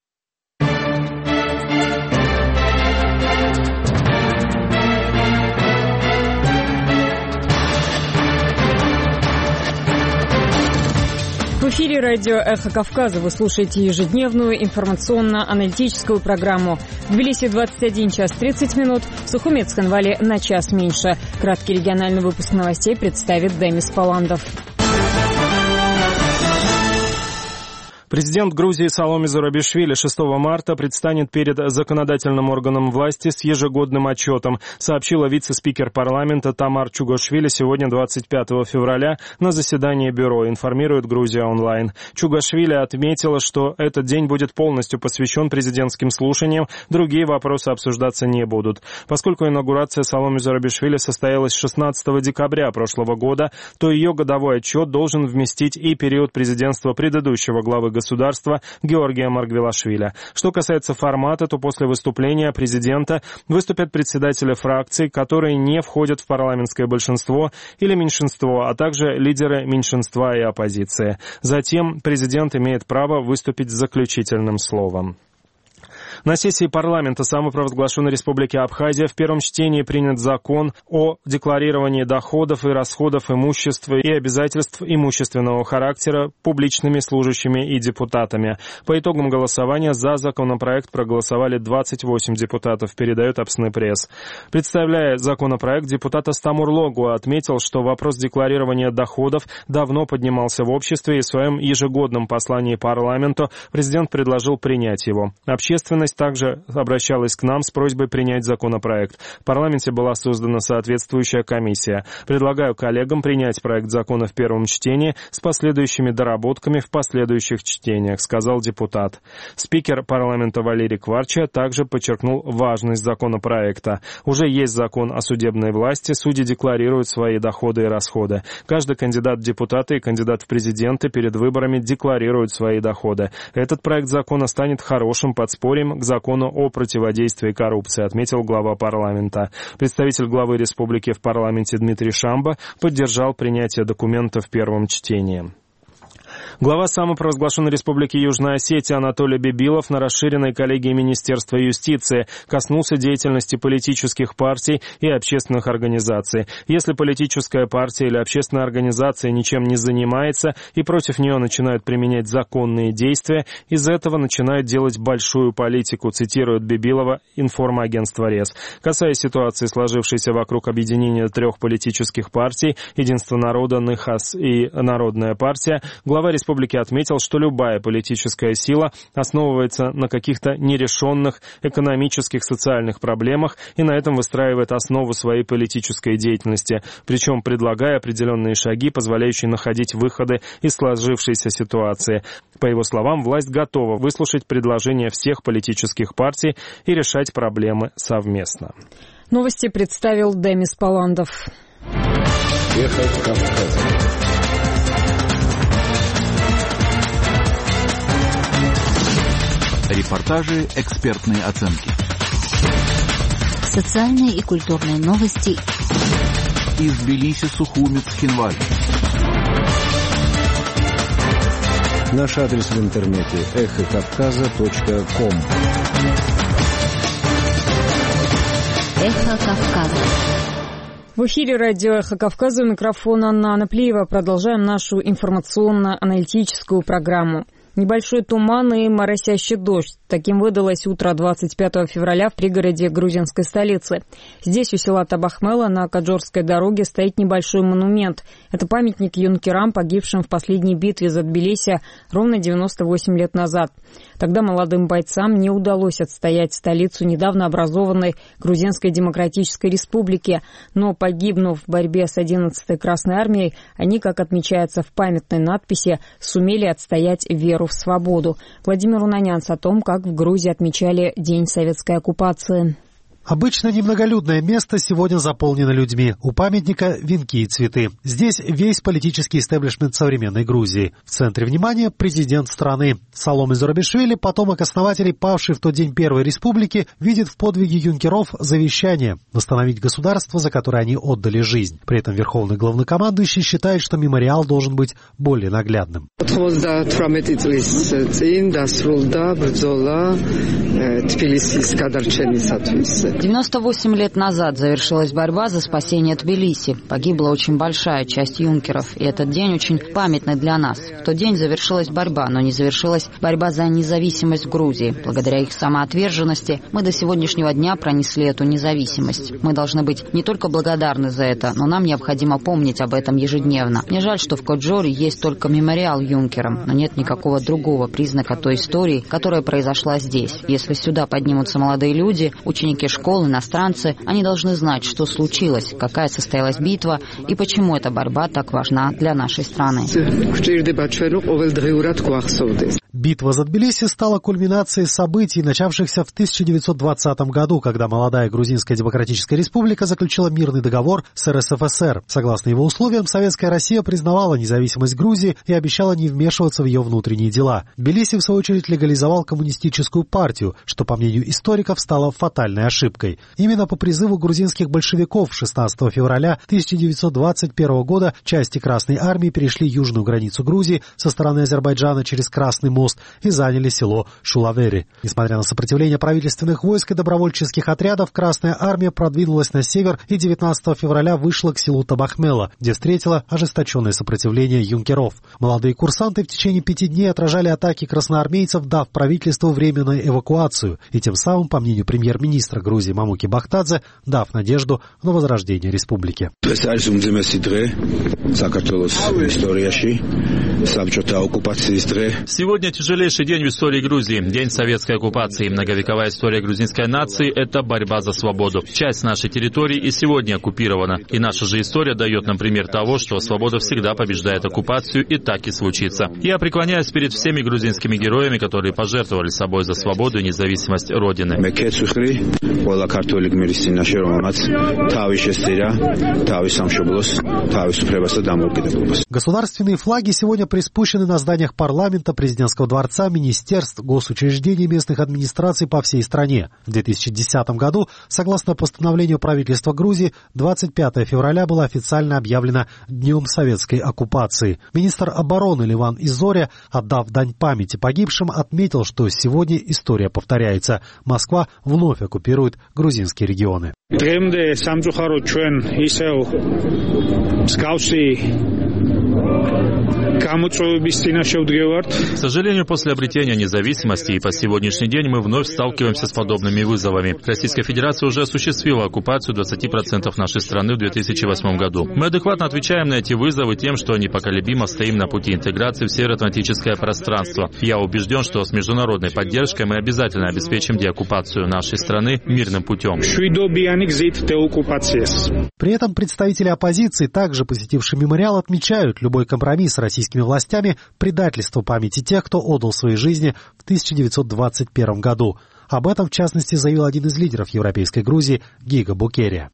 В эфире радио «Эхо Кавказа». Вы слушаете ежедневную информационно-аналитическую программу. В Тбилиси двадцать один час тридцать минут, в Сухуме и Цхинвале на час меньше. Краткий региональный выпуск новостей представит Демис Паландов. Президент Грузии Саломе Зурабишвили шестого марта предстанет перед законодательным органом власти с ежегодным отчетом, сообщила вице-спикер парламента Тамар Чугошвили сегодня, двадцать пятого февраля, на заседании бюро, информирует Грузия онлайн. Чугошвили отметила, что этот день будет полностью посвящен президентским слушаниям, другие вопросы обсуждаться не будут. Поскольку инаугурация Саломе Зурабишвили состоялась шестнадцатого декабря прошлого года, то ее годовой отчет должен вместить и период президентства предыдущего главы государства Георгия Маргвелашвили. Что касается формата, то после выступления президента выступят председатели фракций, которые не входят в парламентское большинство или меньшинство, а также лидеры меньшинства и оппозиции. Затем президент имеет право выступить с заключительным словом. На сессии парламента самопровозглашенной Республики Абхазия в первом чтении принят закон о декларировании доходов и расходов имущества и обязательств имущественного характера публичными служащими и депутатами. По итогам голосования за законопроект проголосовали двадцать восемь депутатов, передает Апсны пресс. Представляя законопроект, депутат Астамур Логу отметил, что вопрос декларирования доходов давно поднимался в обществе, и в своем ежегодном послании парламенту президент предложил принять его. Общественность также обращалась к нам с просьбой принять законопроект. В парламенте была создана соответствующая комиссия. Предлагаю коллегам принять проект закона в первом чтении с последующими доработками в последующих чтениях, сказал депутат. Спикер парламента Валерий Кварча также подчеркнул важность законопроекта. Уже есть закон о судебной власти, судьи декларируют свои доходы и расходы. Каждый кандидат в депутаты и кандидат в президенты перед выборами декларируют свои доходы. Этот проект закона станет хорошим подспорьем к закону о противодействии коррупции, отметил глава парламента. Представитель главы республики в парламенте Дмитрий Шамба поддержал принятие документа в первом чтении. Глава самопровозглашенной Республики Южная Осетия Анатолий Бибилов на расширенной коллегии Министерства юстиции коснулся деятельности политических партий и общественных организаций. Если политическая партия или общественная организация ничем не занимается и против нее начинают применять законные действия, из этого начинают делать большую политику, цитирует Бибилова информагентство РЕС. Касаясь ситуации, сложившейся вокруг объединения трех политических партий «Единство народа», НХАС и Народная партия, глава республики отметил, что любая политическая сила основывается на каких-то нерешенных экономических, социальных проблемах и на этом выстраивает основу своей политической деятельности, причем предлагая определенные шаги, позволяющие находить выходы из сложившейся ситуации. По его словам, власть готова выслушать предложения всех политических партий и решать проблемы совместно. Новости представил Демис Паландов. Эхо Кавказа. Репортажи, экспертные оценки. Социальные и культурные новости. Из Тбилиси, Сухуми, Цхинвали. Наш адрес в интернете эхо кавказа точка ком. Эхо Кавказа. В эфире радио «Эхо Кавказа», у микрофона Анна Наплиева. Продолжаем нашу информационно-аналитическую программу. Небольшой туман и моросящий дождь. Таким выдалось утро двадцать пятого февраля в пригороде грузинской столицы. Здесь, у села Табахмела, на Каджорской дороге, стоит небольшой монумент. Это памятник юнкерам, погибшим в последней битве за Тбилиси ровно девяносто восемь лет назад. Тогда молодым бойцам не удалось отстоять столицу недавно образованной Грузинской Демократической Республики. Но, погибнув в борьбе с одиннадцатой Красной Армией, они, как отмечается в памятной надписи, сумели отстоять веру в свободу. Владимир Унанянц о том, как в Грузии отмечали День советской оккупации. Обычно немноголюдное место сегодня заполнено людьми. У памятника венки и цветы. Здесь весь политический истеблишмент современной Грузии. В центре внимания президент страны. Салом Зурабишвили, потомок основателей павшей в тот день Первой Республики, видит в подвиге юнкеров завещание – восстановить государство, за которое они отдали жизнь. При этом верховный главнокомандующий считает, что мемориал должен быть более наглядным. девяносто восемь лет назад завершилась борьба за спасение Тбилиси. Погибла очень большая часть юнкеров, и этот день очень памятный для нас. В тот день завершилась борьба, но не завершилась борьба за независимость Грузии. Благодаря их самоотверженности мы до сегодняшнего дня пронесли эту независимость. Мы должны быть не только благодарны за это, но нам необходимо помнить об этом ежедневно. Мне жаль, что в Каджоре есть только мемориал юнкерам, но нет никакого другого признака той истории, которая произошла здесь. Если сюда поднимутся молодые люди, ученики школ, иностранцы, они должны знать, что случилось, какая состоялась битва и почему эта борьба так важна для нашей страны. Битва за Тбилиси стала кульминацией событий, начавшихся в тысяча девятьсот двадцатом году, когда молодая Грузинская Демократическая Республика заключила мирный договор с эр эс эф эс эр. Согласно его условиям, Советская Россия признавала независимость Грузии и обещала не вмешиваться в ее внутренние дела. Тбилиси, в свою очередь, легализовал коммунистическую партию, что, по мнению историков, стало фатальной ошибкой. Именно по призыву грузинских большевиков шестнадцатого февраля тысяча девятьсот двадцать первого года части Красной Армии перешли южную границу Грузии со стороны Азербайджана через Красный мост и заняли село Шулавери. Несмотря на сопротивление правительственных войск и добровольческих отрядов, Красная Армия продвинулась на север и девятнадцатого февраля вышла к селу Табахмела, где встретила ожесточенное сопротивление юнкеров. Молодые курсанты в течение пяти дней отражали атаки красноармейцев, дав правительству временную эвакуацию, и тем самым, по мнению премьер-министра Грузии Мамуки Бахтадзе, дав надежду на возрождение республики. Сегодня тяжелейший день в истории Грузии, день советской оккупации. Многовековая история грузинской нации – это борьба за свободу. Часть нашей территории и сегодня оккупирована. И наша же история дает нам пример того, что свобода всегда побеждает оккупацию, и так и случится. Я преклоняюсь перед всеми грузинскими героями, которые пожертвовали собой за свободу и независимость Родины. Государственные флаги сегодня приспущены на зданиях парламента, президентского дворца, министерств, госучреждений местных администраций по всей стране. В две тысячи десятом году, согласно постановлению правительства Грузии, двадцать пятого февраля было официально объявлено Днем советской оккупации. Министр обороны Леван Изоря, отдав дань памяти погибшим, отметил, что сегодня история повторяется. Москва вновь оккупирует грузинские регионы. К сожалению, после обретения независимости и по сегодняшний день мы вновь сталкиваемся с подобными вызовами. Российская Федерация уже осуществила оккупацию двадцати процентов нашей страны в две тысячи восьмом году. Мы адекватно отвечаем на эти вызовы тем, что непоколебимо стоим на пути интеграции в североатлантическое пространство. Я убежден, что с международной поддержкой мы обязательно обеспечим деоккупацию нашей страны мирным путем. При этом представители оппозиции, также посетившие мемориал, отмечают, любой компромисс с российскими властями – предательство памяти тех, кто отдал свои жизни в тысяча девятьсот двадцать первом году. Об этом, в частности, заявил один из лидеров европейской Грузии Гига Букерия.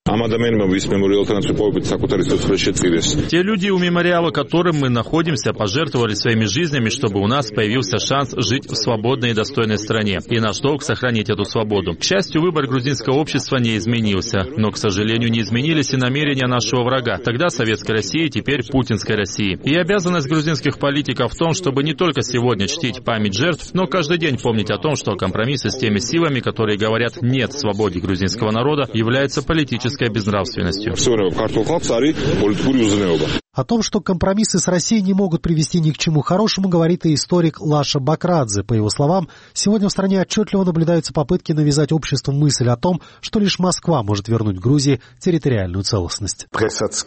Те люди, у мемориала которым мы находимся, пожертвовали своими жизнями, чтобы у нас появился шанс жить в свободной и достойной стране. И наш долг — сохранить эту свободу. К счастью, выбор грузинского общества не изменился. Но, к сожалению, не изменились и намерения нашего врага. Тогда Советской России, теперь путинской России. И обязанность грузинских политиков в том, чтобы не только сегодня чтить память жертв, но каждый день помнить о том, что компромиссы с теми силами, которые говорят «нет» свободе грузинского народа, является политической безнравственностью. О том, что компромиссы с Россией не могут привести ни к чему хорошему, говорит и историк Лаша Бакрадзе. По его словам, сегодня в стране отчетливо наблюдаются попытки навязать обществу мысль о том, что лишь Москва может вернуть Грузии территориальную целостность. К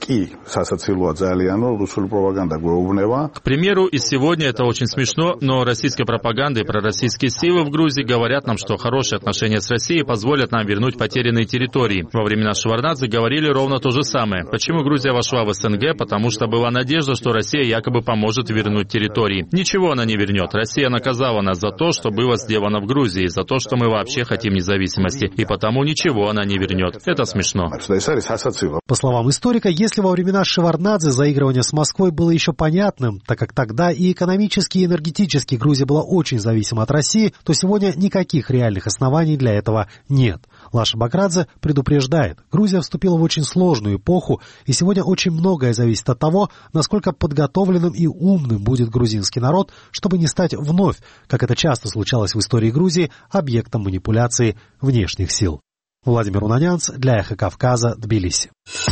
примеру, и сегодня это очень смешно, но российская пропаганда и пророссийские силы в Грузии говорят нам, что хорошие отношения с Россией позволят нам вернуть потерянные территории. Во времена Шеварднадзе говорили ровно то же самое. Почему Грузия вошла в СНГ? Потому что была надежда, что Россия якобы поможет вернуть территории. Ничего она не вернет. Россия наказала нас за то, что было сделано в Грузии, за то, что мы вообще хотим независимости, и потому ничего она не вернет. Это смешно. По словам историка, если во времена Шеварднадзе заигрывание с Москвой было еще понятным, так как тогда и экономически, и энергетически Грузия была очень зависима от России, то сегодня никаких реальных оснований для этого нет. Лаша Бакрадзе предупреждает, Грузия вступила в очень сложную эпоху, и сегодня очень многое зависит от того, насколько подготовленным и умным будет грузинский народ, чтобы не стать вновь, как это часто случалось в истории Грузии, объектом манипуляции внешних сил. Владимир Унанянц для Эхо Кавказа, Тбилиси.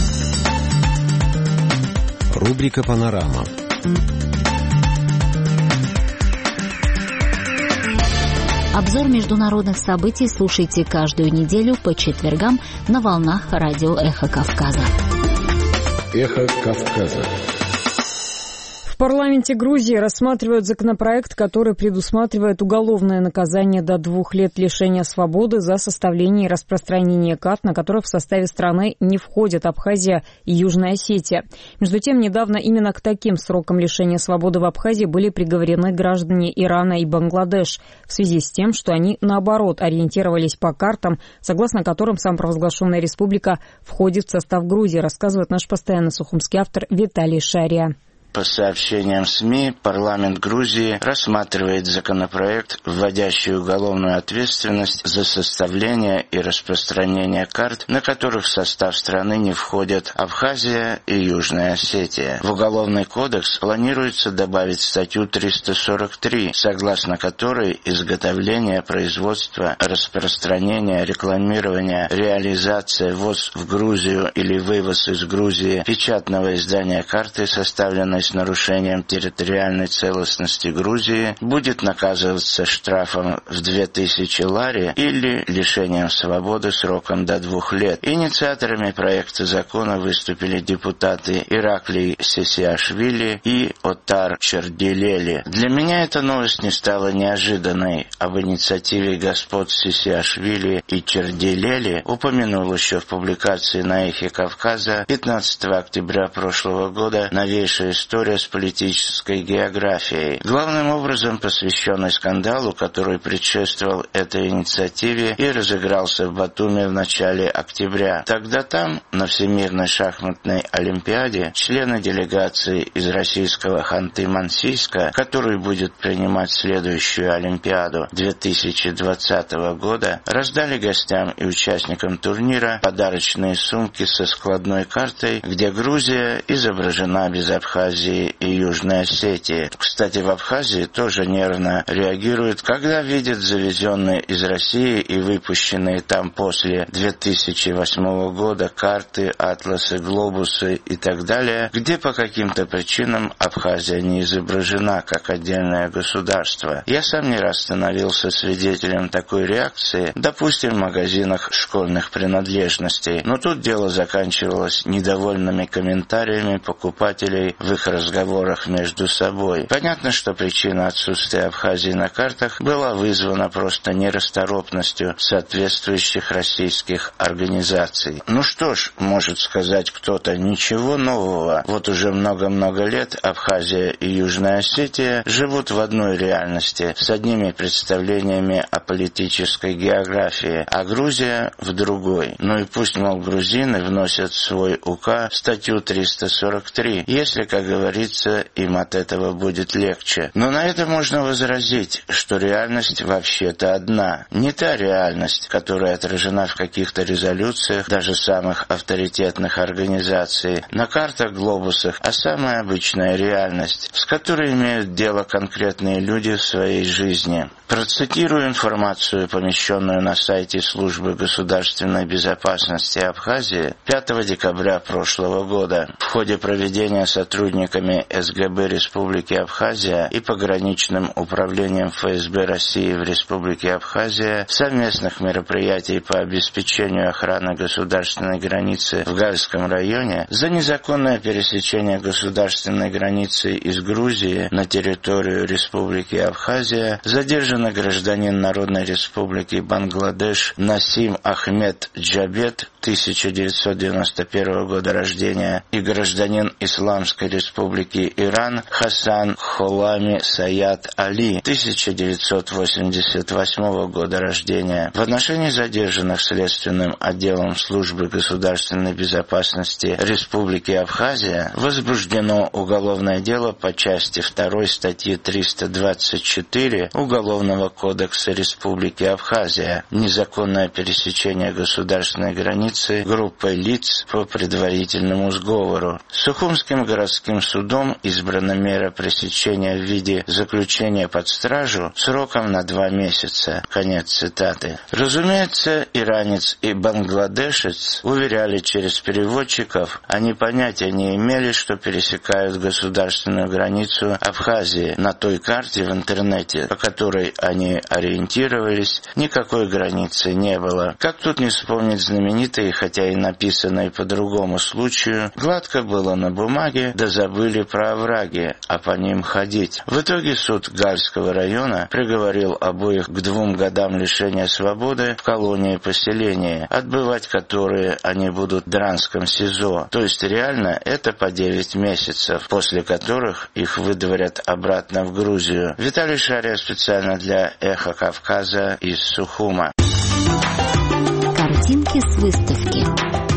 Рубрика «Панорама». Обзор международных событий слушайте каждую неделю по четвергам на волнах радио «Эхо Кавказа». «Эхо Кавказа». В парламенте Грузии рассматривают законопроект, который предусматривает уголовное наказание до двух лет лишения свободы за составление и распространение карт, на которых в составе страны не входят Абхазия и Южная Осетия. Между тем, недавно именно к таким срокам лишения свободы в Абхазии были приговорены граждане Ирана и Бангладеш в связи с тем, что они, наоборот, ориентировались по картам, согласно которым самопровозглашенная республика входит в состав Грузии, рассказывает наш постоянный сухумский автор Виталий Шария. По сообщениям СМИ, парламент Грузии рассматривает законопроект, вводящий уголовную ответственность за составление и распространение карт, на которых в состав страны не входят Абхазия и Южная Осетия. В Уголовный кодекс планируется добавить статью триста сорок три, согласно которой изготовление, производство, распространение, рекламирование, реализация, ввоз в Грузию или вывоз из Грузии печатного издания карты, составленной с нарушением территориальной целостности Грузии, будет наказываться штрафом в две тысячи лари или лишением свободы сроком до двух лет. Инициаторами проекта закона выступили депутаты Ираклий Сесиашвили и Отар Чердилели. Для меня эта новость не стала неожиданной. Об инициативе господ Сесиашвили и Чердилели упомянул еще в публикации на Эхе Кавказа пятнадцатого октября прошлого года новейшая история с политической географией, главным образом посвященный скандалу, который предшествовал этой инициативе и разыгрался в Батуми в начале октября. Тогда там, на Всемирной шахматной олимпиаде, члены делегации из российского Ханты-Мансийска, который будет принимать следующую олимпиаду две тысячи двадцатого года, раздали гостям и участникам турнира подарочные сумки со складной картой, где Грузия изображена без Абхазии и Южной Осетии. Кстати, в Абхазии тоже нервно реагируют, когда видят завезенные из России и выпущенные там после две тысячи восьмого года карты, атласы, глобусы и так далее, где по каким-то причинам Абхазия не изображена как отдельное государство. Я сам не раз становился свидетелем такой реакции, допустим, в магазинах школьных принадлежностей, но тут дело заканчивалось недовольными комментариями покупателей в их разговорах между собой. Понятно, что причина отсутствия Абхазии на картах была вызвана просто нерасторопностью соответствующих российских организаций. Ну что ж, может сказать кто-то, ничего нового. Вот уже много-много лет Абхазия и Южная Осетия живут в одной реальности, с одними представлениями о политической географии, а Грузия в другой. Ну и пусть, мол, грузины вносят в свой УК статью триста сорок три, если, как договориться, им от этого будет легче. Но на это можно возразить, что реальность вообще-то одна. Не та реальность, которая отражена в каких-то резолюциях даже самых авторитетных организаций, на картах, глобусах, а самая обычная реальность, с которой имеют дело конкретные люди в своей жизни. Процитирую информацию, помещенную на сайте Службы государственной безопасности Абхазии пятого декабря прошлого года. В ходе проведения сотрудниками эс гэ бэ Республики Абхазия и пограничным управлением эф эс бэ России в Республике Абхазия совместных мероприятий по обеспечению охраны государственной границы в Гальском районе за незаконное пересечение государственной границы из Грузии на территорию Республики Абхазия задержан гражданин Народной Республики Бангладеш Насим Ахмед Джабет, тысяча девятьсот девяносто первого года рождения, и гражданин Исламской Республики Иран Хасан Холами Саят Али, тысяча девятьсот восемьдесят восьмого года рождения. В отношении задержанных Следственным отделом Службы государственной безопасности Республики Абхазия возбуждено уголовное дело по части второй статьи триста двадцать четыре Уголовного кодекса Республики Абхазия «Незаконное пересечение государственной границы группой лиц по предварительному сговору». Сухумским городским судом избрана мера пресечения в виде заключения под стражу сроком на два месяца. Конец цитаты. Разумеется, иранец и бангладешец уверяли через переводчиков, они понятия не имели, что пересекают государственную границу Абхазии. На той карте в интернете, по которой они ориентировались, никакой границы не было. Как тут не вспомнить знаменитые, хотя и написанные по другому случаю, гладко было на бумаге, да забыли про овраги, а по ним ходить. В итоге суд Гальского района приговорил обоих к двум годам лишения свободы в колонии поселения, отбывать которые они будут в Дранском СИЗО. То есть реально это по девять месяцев, после которых их выдворят обратно в Грузию. Виталий Шария специально для «Эхо Кавказа» из Сухума. Картинки с выставки.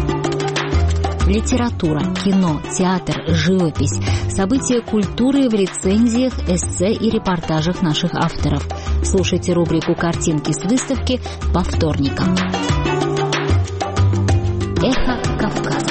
Литература, кино, театр, живопись, события культуры в рецензиях, эссе и репортажах наших авторов. Слушайте рубрику «Картинки с выставки» по вторникам. Эхо Кавказа.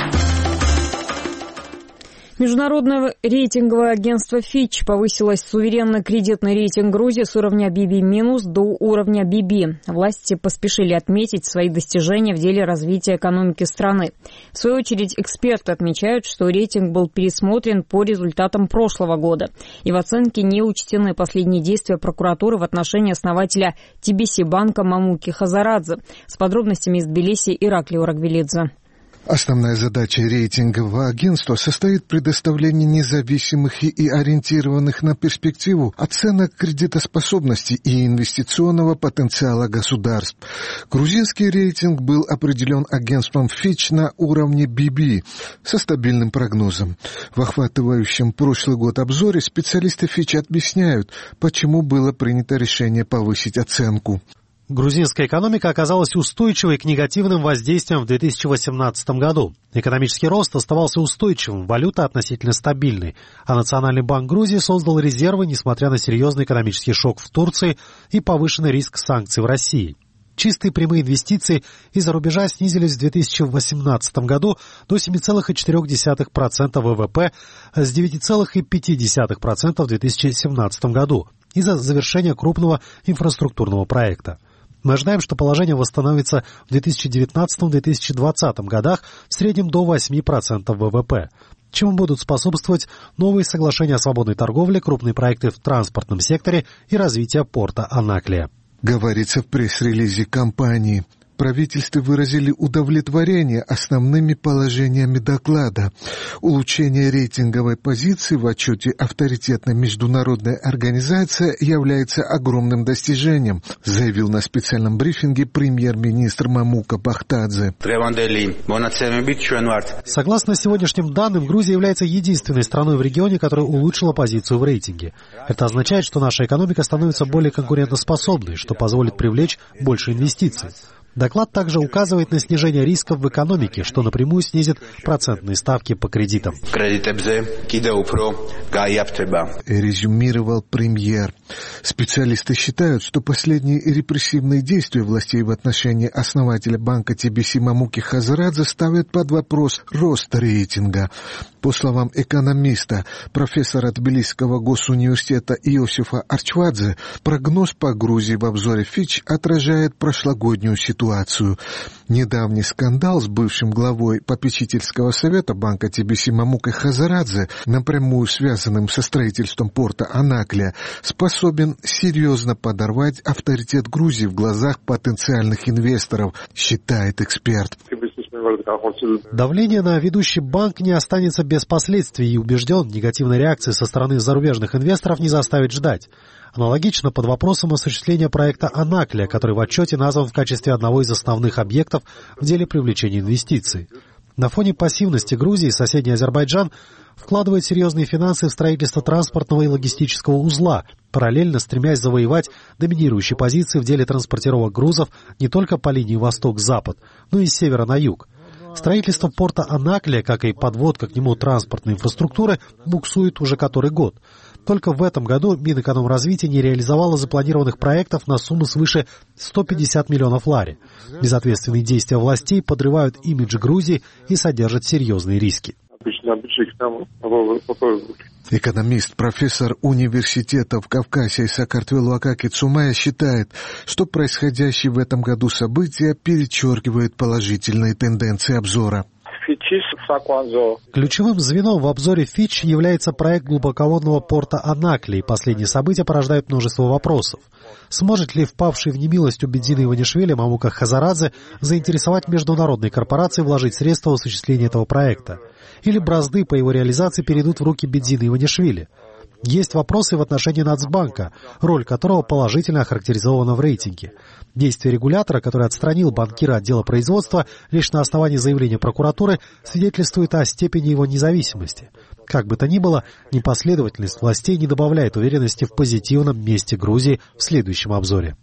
Международное рейтинговое агентство Fitch повысило суверенный кредитный рейтинг Грузии с уровня би би минус до уровня би би. Власти поспешили отметить свои достижения в деле развития экономики страны. В свою очередь, эксперты отмечают, что рейтинг был пересмотрен по результатам прошлого года. И в оценке не учтены последние действия прокуратуры в отношении основателя ти би си-банка Мамуки Хазарадзе. С подробностями из Тбилиси Ираклий Урагвелидзе. Основная задача рейтингового агентства состоит в предоставлении независимых и ориентированных на перспективу оценок кредитоспособности и инвестиционного потенциала государств. Грузинский рейтинг был определен агентством Fitch на уровне би би со стабильным прогнозом. В охватывающем прошлый год обзоре специалисты Fitch объясняют, почему было принято решение повысить оценку. Грузинская экономика оказалась устойчивой к негативным воздействиям в две тысячи восемнадцатом году. Экономический рост оставался устойчивым, валюта относительно стабильной, а Национальный банк Грузии создал резервы, несмотря на серьезный экономический шок в Турции и повышенный риск санкций в России. Чистые прямые инвестиции из-за рубежа снизились в две тысячи восемнадцатом году до семь целых четыре десятых процента вэ вэ пэ с девять целых пять десятых процента в две тысячи семнадцатом году из-за завершения крупного инфраструктурного проекта. Мы ожидаем, что положение восстановится в две тысячи девятнадцатом — две тысячи двадцатом годах в среднем до восемь процентов вэ вэ пэ, чему будут способствовать новые соглашения о свободной торговле, крупные проекты в транспортном секторе и развитие порта Анаклия. Говорится в пресс-релизе компании. Правительство выразили удовлетворение основными положениями доклада. Улучшение рейтинговой позиции в отчете авторитетной международной организации является огромным достижением, заявил на специальном брифинге премьер-министр Мамука Бахтадзе. Согласно сегодняшним данным, Грузия является единственной страной в регионе, которая улучшила позицию в рейтинге. Это означает, что наша экономика становится более конкурентоспособной, что позволит привлечь больше инвестиций. Доклад также указывает на снижение рисков в экономике, что напрямую снизит процентные ставки по кредитам. Резюмировал премьер. Специалисты считают, что последние репрессивные действия властей в отношении основателя банка ти би си Мамуки Хазарадзе ставят под вопрос рост рейтинга. По словам экономиста, профессора Тбилисского госуниверситета Иосифа Арчвадзе, прогноз по Грузии в обзоре Fitch отражает прошлогоднюю ситуацию. Недавний скандал с бывшим главой попечительского совета банка ти би си Мамукой Хазарадзе, напрямую связанным со строительством порта Анаклия, способен серьезно подорвать авторитет Грузии в глазах потенциальных инвесторов, считает эксперт. Давление на ведущий банк не останется без последствий, и убежден, негативной реакции со стороны зарубежных инвесторов не заставит ждать. Аналогично под вопросом осуществления проекта «Анаклия», который в отчете назван в качестве одного из основных объектов в деле привлечения инвестиций. На фоне пассивности Грузии соседний Азербайджан вкладывает серьезные финансы в строительство транспортного и логистического узла, параллельно стремясь завоевать доминирующие позиции в деле транспортировок грузов не только по линии восток-запад, но и с севера на юг. Строительство порта Анаклия, как и подводка к нему транспортной инфраструктуры, буксует уже который год. Только в этом году Минэкономразвития не реализовало запланированных проектов на сумму свыше сто пятьдесят миллионов лари. Безответственные действия властей подрывают имидж Грузии и содержат серьезные риски. Экономист, профессор университетов Кавказа и Саакартвелу Акаки Цумая считает, что происходящие в этом году события перечеркивают положительные тенденции обзора. Ключевым звеном в обзоре Fitch является проект глубоководного порта Анаклии. Последние события порождают множество вопросов. Сможет ли впавший в немилость у Бедзины Иванишвили Мамука Хазарадзе заинтересовать международные корпорации вложить средства в осуществление этого проекта? Или бразды по его реализации перейдут в руки Бедзины Иванишвили? Есть вопросы в отношении Нацбанка, роль которого положительно охарактеризована в рейтинге. Действие регулятора, который отстранил банкира от дела производства лишь на основании заявления прокуратуры, свидетельствует о степени его независимости. Как бы то ни было, непоследовательность властей не добавляет уверенности в позитивном месте Грузии в следующем обзоре.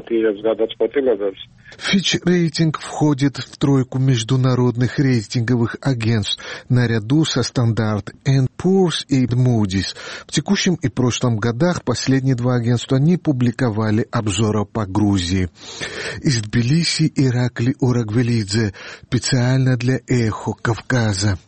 Fitch рейтинг входит в тройку международных рейтинговых агентств наряду со Standard энд Poor's и Moody's. В текущем и прошлом годах последние два агентства не публиковали обзора по Грузии. Из Тбилиси Иракли Урагвелидзе, специально для «Эхо Кавказа».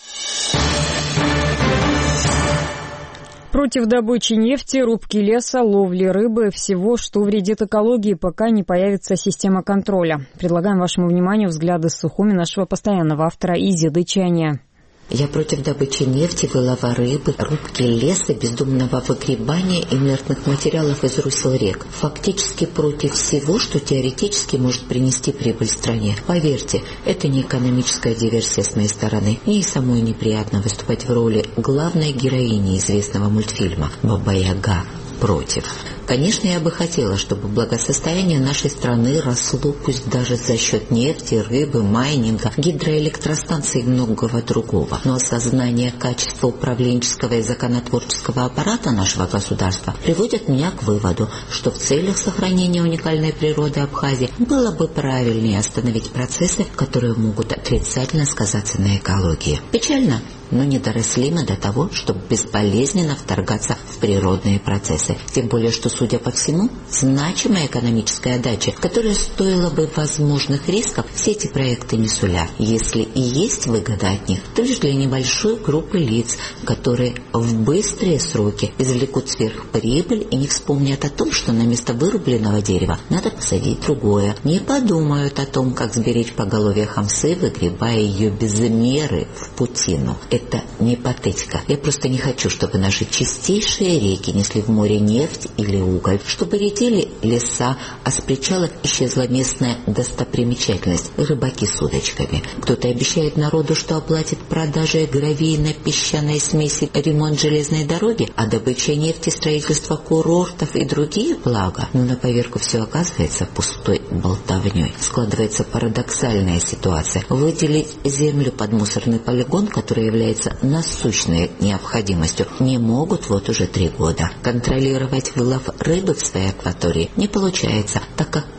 Против добычи нефти, рубки леса, ловли рыбы, всего, что вредит экологии, пока не появится система контроля. Предлагаем вашему вниманию взгляды с Сухуми нашего постоянного автора Изи Дычания. Я против добычи нефти, вылова рыбы, рубки леса, бездумного выгребания инертных материалов из русел рек. Фактически против всего, что теоретически может принести прибыль стране. Поверьте, это не экономическая диверсия с моей стороны. Мне и самой неприятно выступать в роли главной героини известного мультфильма «Баба-Яга против». Конечно, я бы хотела, чтобы благосостояние нашей страны росло, пусть даже за счет нефти, рыбы, майнинга, гидроэлектростанций и многого другого. Но осознание качества управленческого и законотворческого аппарата нашего государства приводит меня к выводу, что в целях сохранения уникальной природы Абхазии было бы правильнее остановить процессы, которые могут отрицательно сказаться на экологии. Печально, но не доросли мы до того, чтобы безболезненно вторгаться в природные процессы. Тем более, что, судя по всему, значимая экономическая отдача, которая стоила бы возможных рисков, все эти проекты не сулят. Если и есть выгода от них, то лишь для небольшой группы лиц, которые в быстрые сроки извлекут сверхприбыль и не вспомнят о том, что на место вырубленного дерева надо посадить другое. Не подумают о том, как сберечь поголовье хамсы, выгребая ее без меры в путину. Это не патетика. Я просто не хочу, чтобы наши чистейшие реки несли в море нефть или уголь, чтобы редели леса, а с причалов исчезла местная достопримечательность – рыбаки с удочками. Кто-то обещает народу, что оплатит продажей гравийно-песчаной смеси ремонт железной дороги, а добыча нефти, строительство курортов и другие блага. Но на поверку все оказывается пустой болтовней. Складывается парадоксальная ситуация. Выделить землю под мусорный полигон, который является насущной необходимостью, не могут вот уже три года. Контролировать вылов рыбы в своей акватории не получается, так как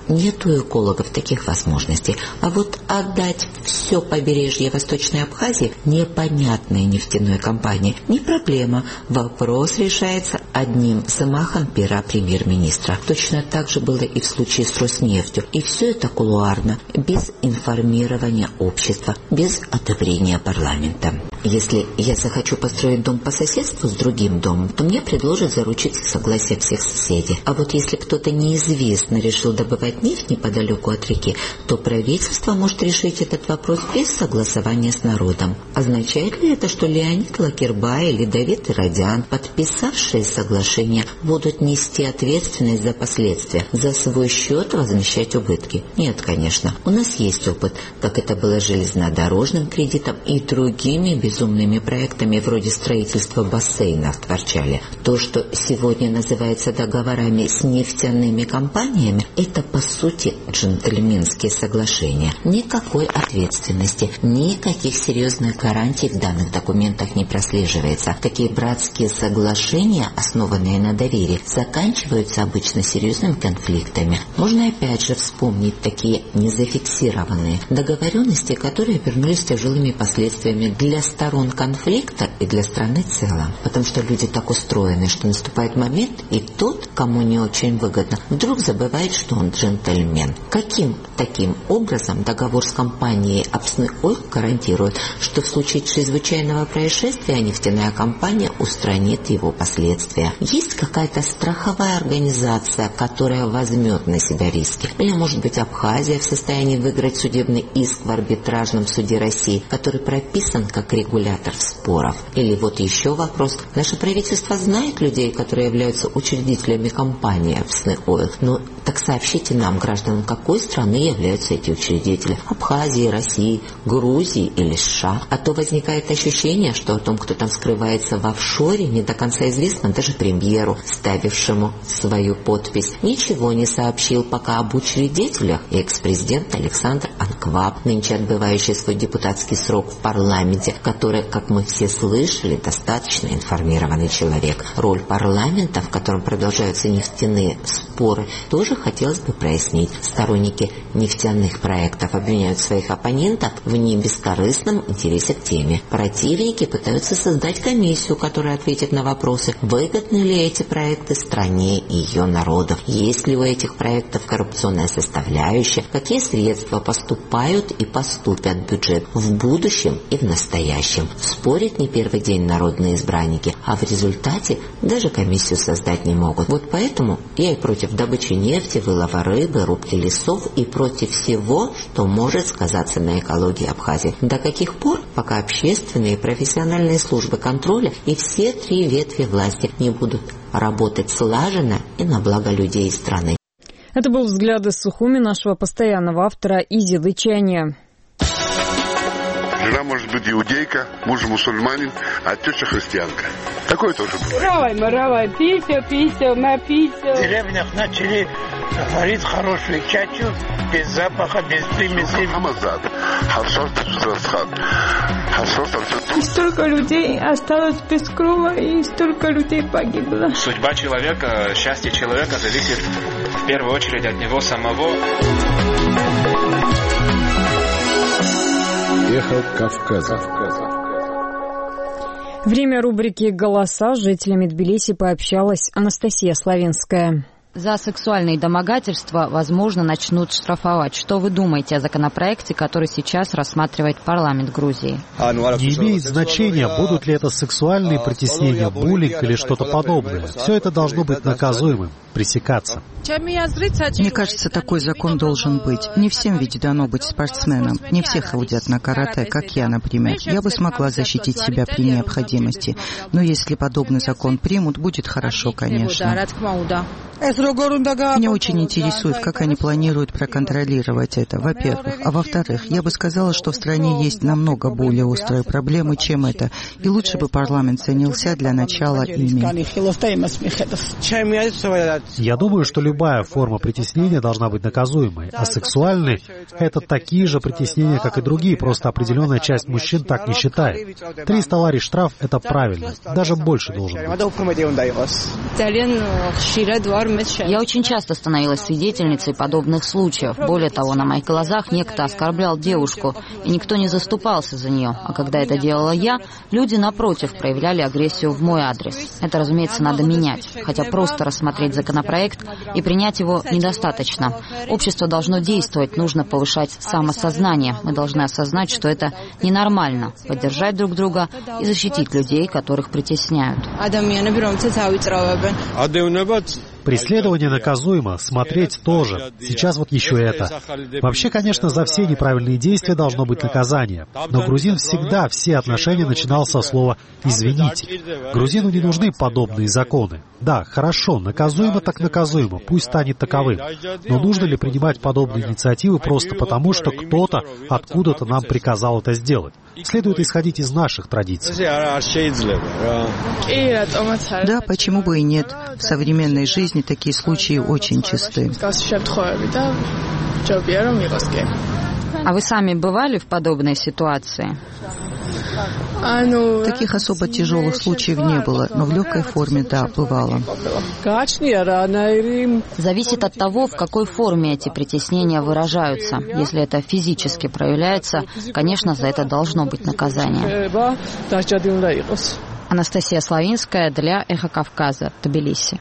нет у экологов таких возможностей. А вот отдать все побережье Восточной Абхазии непонятной нефтяной компании не проблема. Вопрос решается одним замахом пера премьер-министра. Точно так же было и в случае с Роснефтью. И все это кулуарно, без информирования общества, без одобрения парламента. Если я захочу построить дом по соседству с другим домом, то мне предложат заручиться согласия всех соседей. А вот если кто-то неизвестно решил добывать нефть неподалеку от реки, то правительство может решить этот вопрос без согласования с народом. Означает ли это, что Леонид Лакербай или Давид Иродиан, подписавшие соглашение, будут нести ответственность за последствия, за свой счет возмещать убытки? Нет, конечно. У нас есть опыт, как это было с железнодорожным кредитом и другими безумными проектами вроде строительства бассейна в Творчале. То, что сегодня называется договорами с нефтяными компаниями, это по сути джентльменские соглашения. Никакой ответственности, никаких серьезных гарантий в данных документах не прослеживается. Такие братские соглашения, основанные на доверии, заканчиваются обычно серьезными конфликтами. Можно опять же вспомнить такие незафиксированные договоренности, которые обернулись тяжелыми последствиями для сторон конфликта и для страны в целом. Потому что люди так устроены, что наступает момент, и тот, кому не очень выгодно, вдруг забывает, что он джентльмен. Каким таким образом договор с компанией Апсны Ойл гарантирует, что в случае чрезвычайного происшествия нефтяная компания устранит его последствия? Есть какая-то страховая организация, которая возьмет на себя риски? Или, может быть, Абхазия в состоянии выиграть судебный иск в арбитражном суде России, который прописан как регулятор споров? Или вот еще вопрос. Наше правительство знает людей, которые являются учредителями компании Апсны Ойл. Но так сообщите нам, гражданам, какой страны являются эти учредители? Абхазии, России, Грузии или США? А то возникает ощущение, что о том, кто там скрывается в офшоре, не до конца известно даже премьеру, ставившему свою подпись. Ничего не сообщил пока об учредителях и экс-президент Александр Анкваб, нынче отбывающий свой депутатский срок в парламенте, который, как мы все слышали, достаточно информированный человек. Роль парламента, в котором продолжаются нефтяные споры, тоже хотелось бы прояснить. Сторонники нефтяных проектов обвиняют своих оппонентов в небескорыстном интересе к теме. Противники пытаются создать комиссию, которая ответит на вопросы, выгодны ли эти проекты стране и ее народу, есть ли у этих проектов коррупционная составляющая, какие средства поступают и поступят в бюджет в будущем и в настоящем. Спорить не первый день народные избранники, а в результате даже комиссию создать не могут. Вот поэтому я и против добычи нефти, вылова рыбы, рубки лесов и против всего, что может сказаться на экологии Абхазии. До каких пор, пока общественные и профессиональные службы контроля и все три ветви власти не будут работать слаженно и на благо людей и страны. Это был взгляд из Сухуми нашего постоянного автора Изи Лычания. Жена может быть иудейка, муж мусульманин, а теща христианка. Такое тоже бывает. Равай, маравай, пися, пися, напися. В деревнях начали варить хорошую чачу, без запаха, без примеси. И столько людей осталось без крова, и столько людей погибло. Судьба человека, счастье человека зависит в первую очередь от него самого. Эхо Кавказа. Время рубрики «Голоса» с жителями Тбилиси пообщалась Анастасия Славинская. За сексуальные домогательства, возможно, начнут штрафовать. Что вы думаете о законопроекте, который сейчас рассматривает парламент Грузии? Не имеет значения, будут ли это сексуальные притеснения, буллинг или что-то подобное. Все это должно быть наказуемым, пресекаться. Мне кажется, такой закон должен быть. Не всем ведь дано быть спортсменом. Не все ходят на карате, как я, например. Я бы смогла защитить себя при необходимости. Но если подобный закон примут, будет хорошо, конечно. Меня очень интересует, как они планируют проконтролировать это, во-первых. А во-вторых, я бы сказала, что в стране есть намного более острые проблемы, чем это. И лучше бы парламент занялся для начала ими. Я думаю, что любая форма притеснения должна быть наказуемой, а сексуальные — это такие же притеснения, как и другие, просто определенная часть мужчин так не считает. триста лари штраф — это правильно, даже больше должен быть. Я очень часто становилась свидетельницей подобных случаев. Более того, на моих глазах некто оскорблял девушку, и никто не заступался за нее. А когда это делала я, люди, напротив, проявляли агрессию в мой адрес. Это, разумеется, надо менять. Хотя просто рассмотреть законопроект и принять его недостаточно. Общество должно действовать, нужно повышать самосознание. Мы должны осознать, что это ненормально. Поддержать друг друга и защитить людей, которых притесняют. Преследование наказуемо, смотреть тоже. Сейчас вот еще это. Вообще, конечно, за все неправильные действия должно быть наказание. Но грузин всегда все отношения начинал со слова «извините». Грузину не нужны подобные законы. Да, хорошо, наказуемо так наказуемо, пусть станет таковым. Но нужно ли принимать подобные инициативы просто потому, что кто-то откуда-то нам приказал это сделать? Следует исходить из наших традиций. Да, почему бы и нет? В современной жизни такие случаи очень часты. А вы сами бывали в подобной ситуации? Таких особо тяжелых случаев не было, но в легкой форме, да, бывало. Зависит от того, в какой форме эти притеснения выражаются. Если это физически проявляется, конечно, за это должно быть наказание. Анастасия Славинская для «Эхо Кавказа», Тбилиси.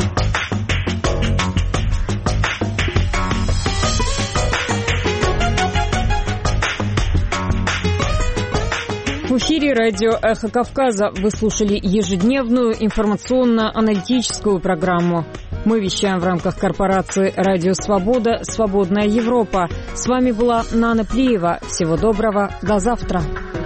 В эфире радио «Эхо Кавказа» вы слушали ежедневную информационно-аналитическую программу. Мы вещаем в рамках корпорации «Радио Свобода. Свободная Европа». С вами была Нана Плиева. Всего доброго. До завтра.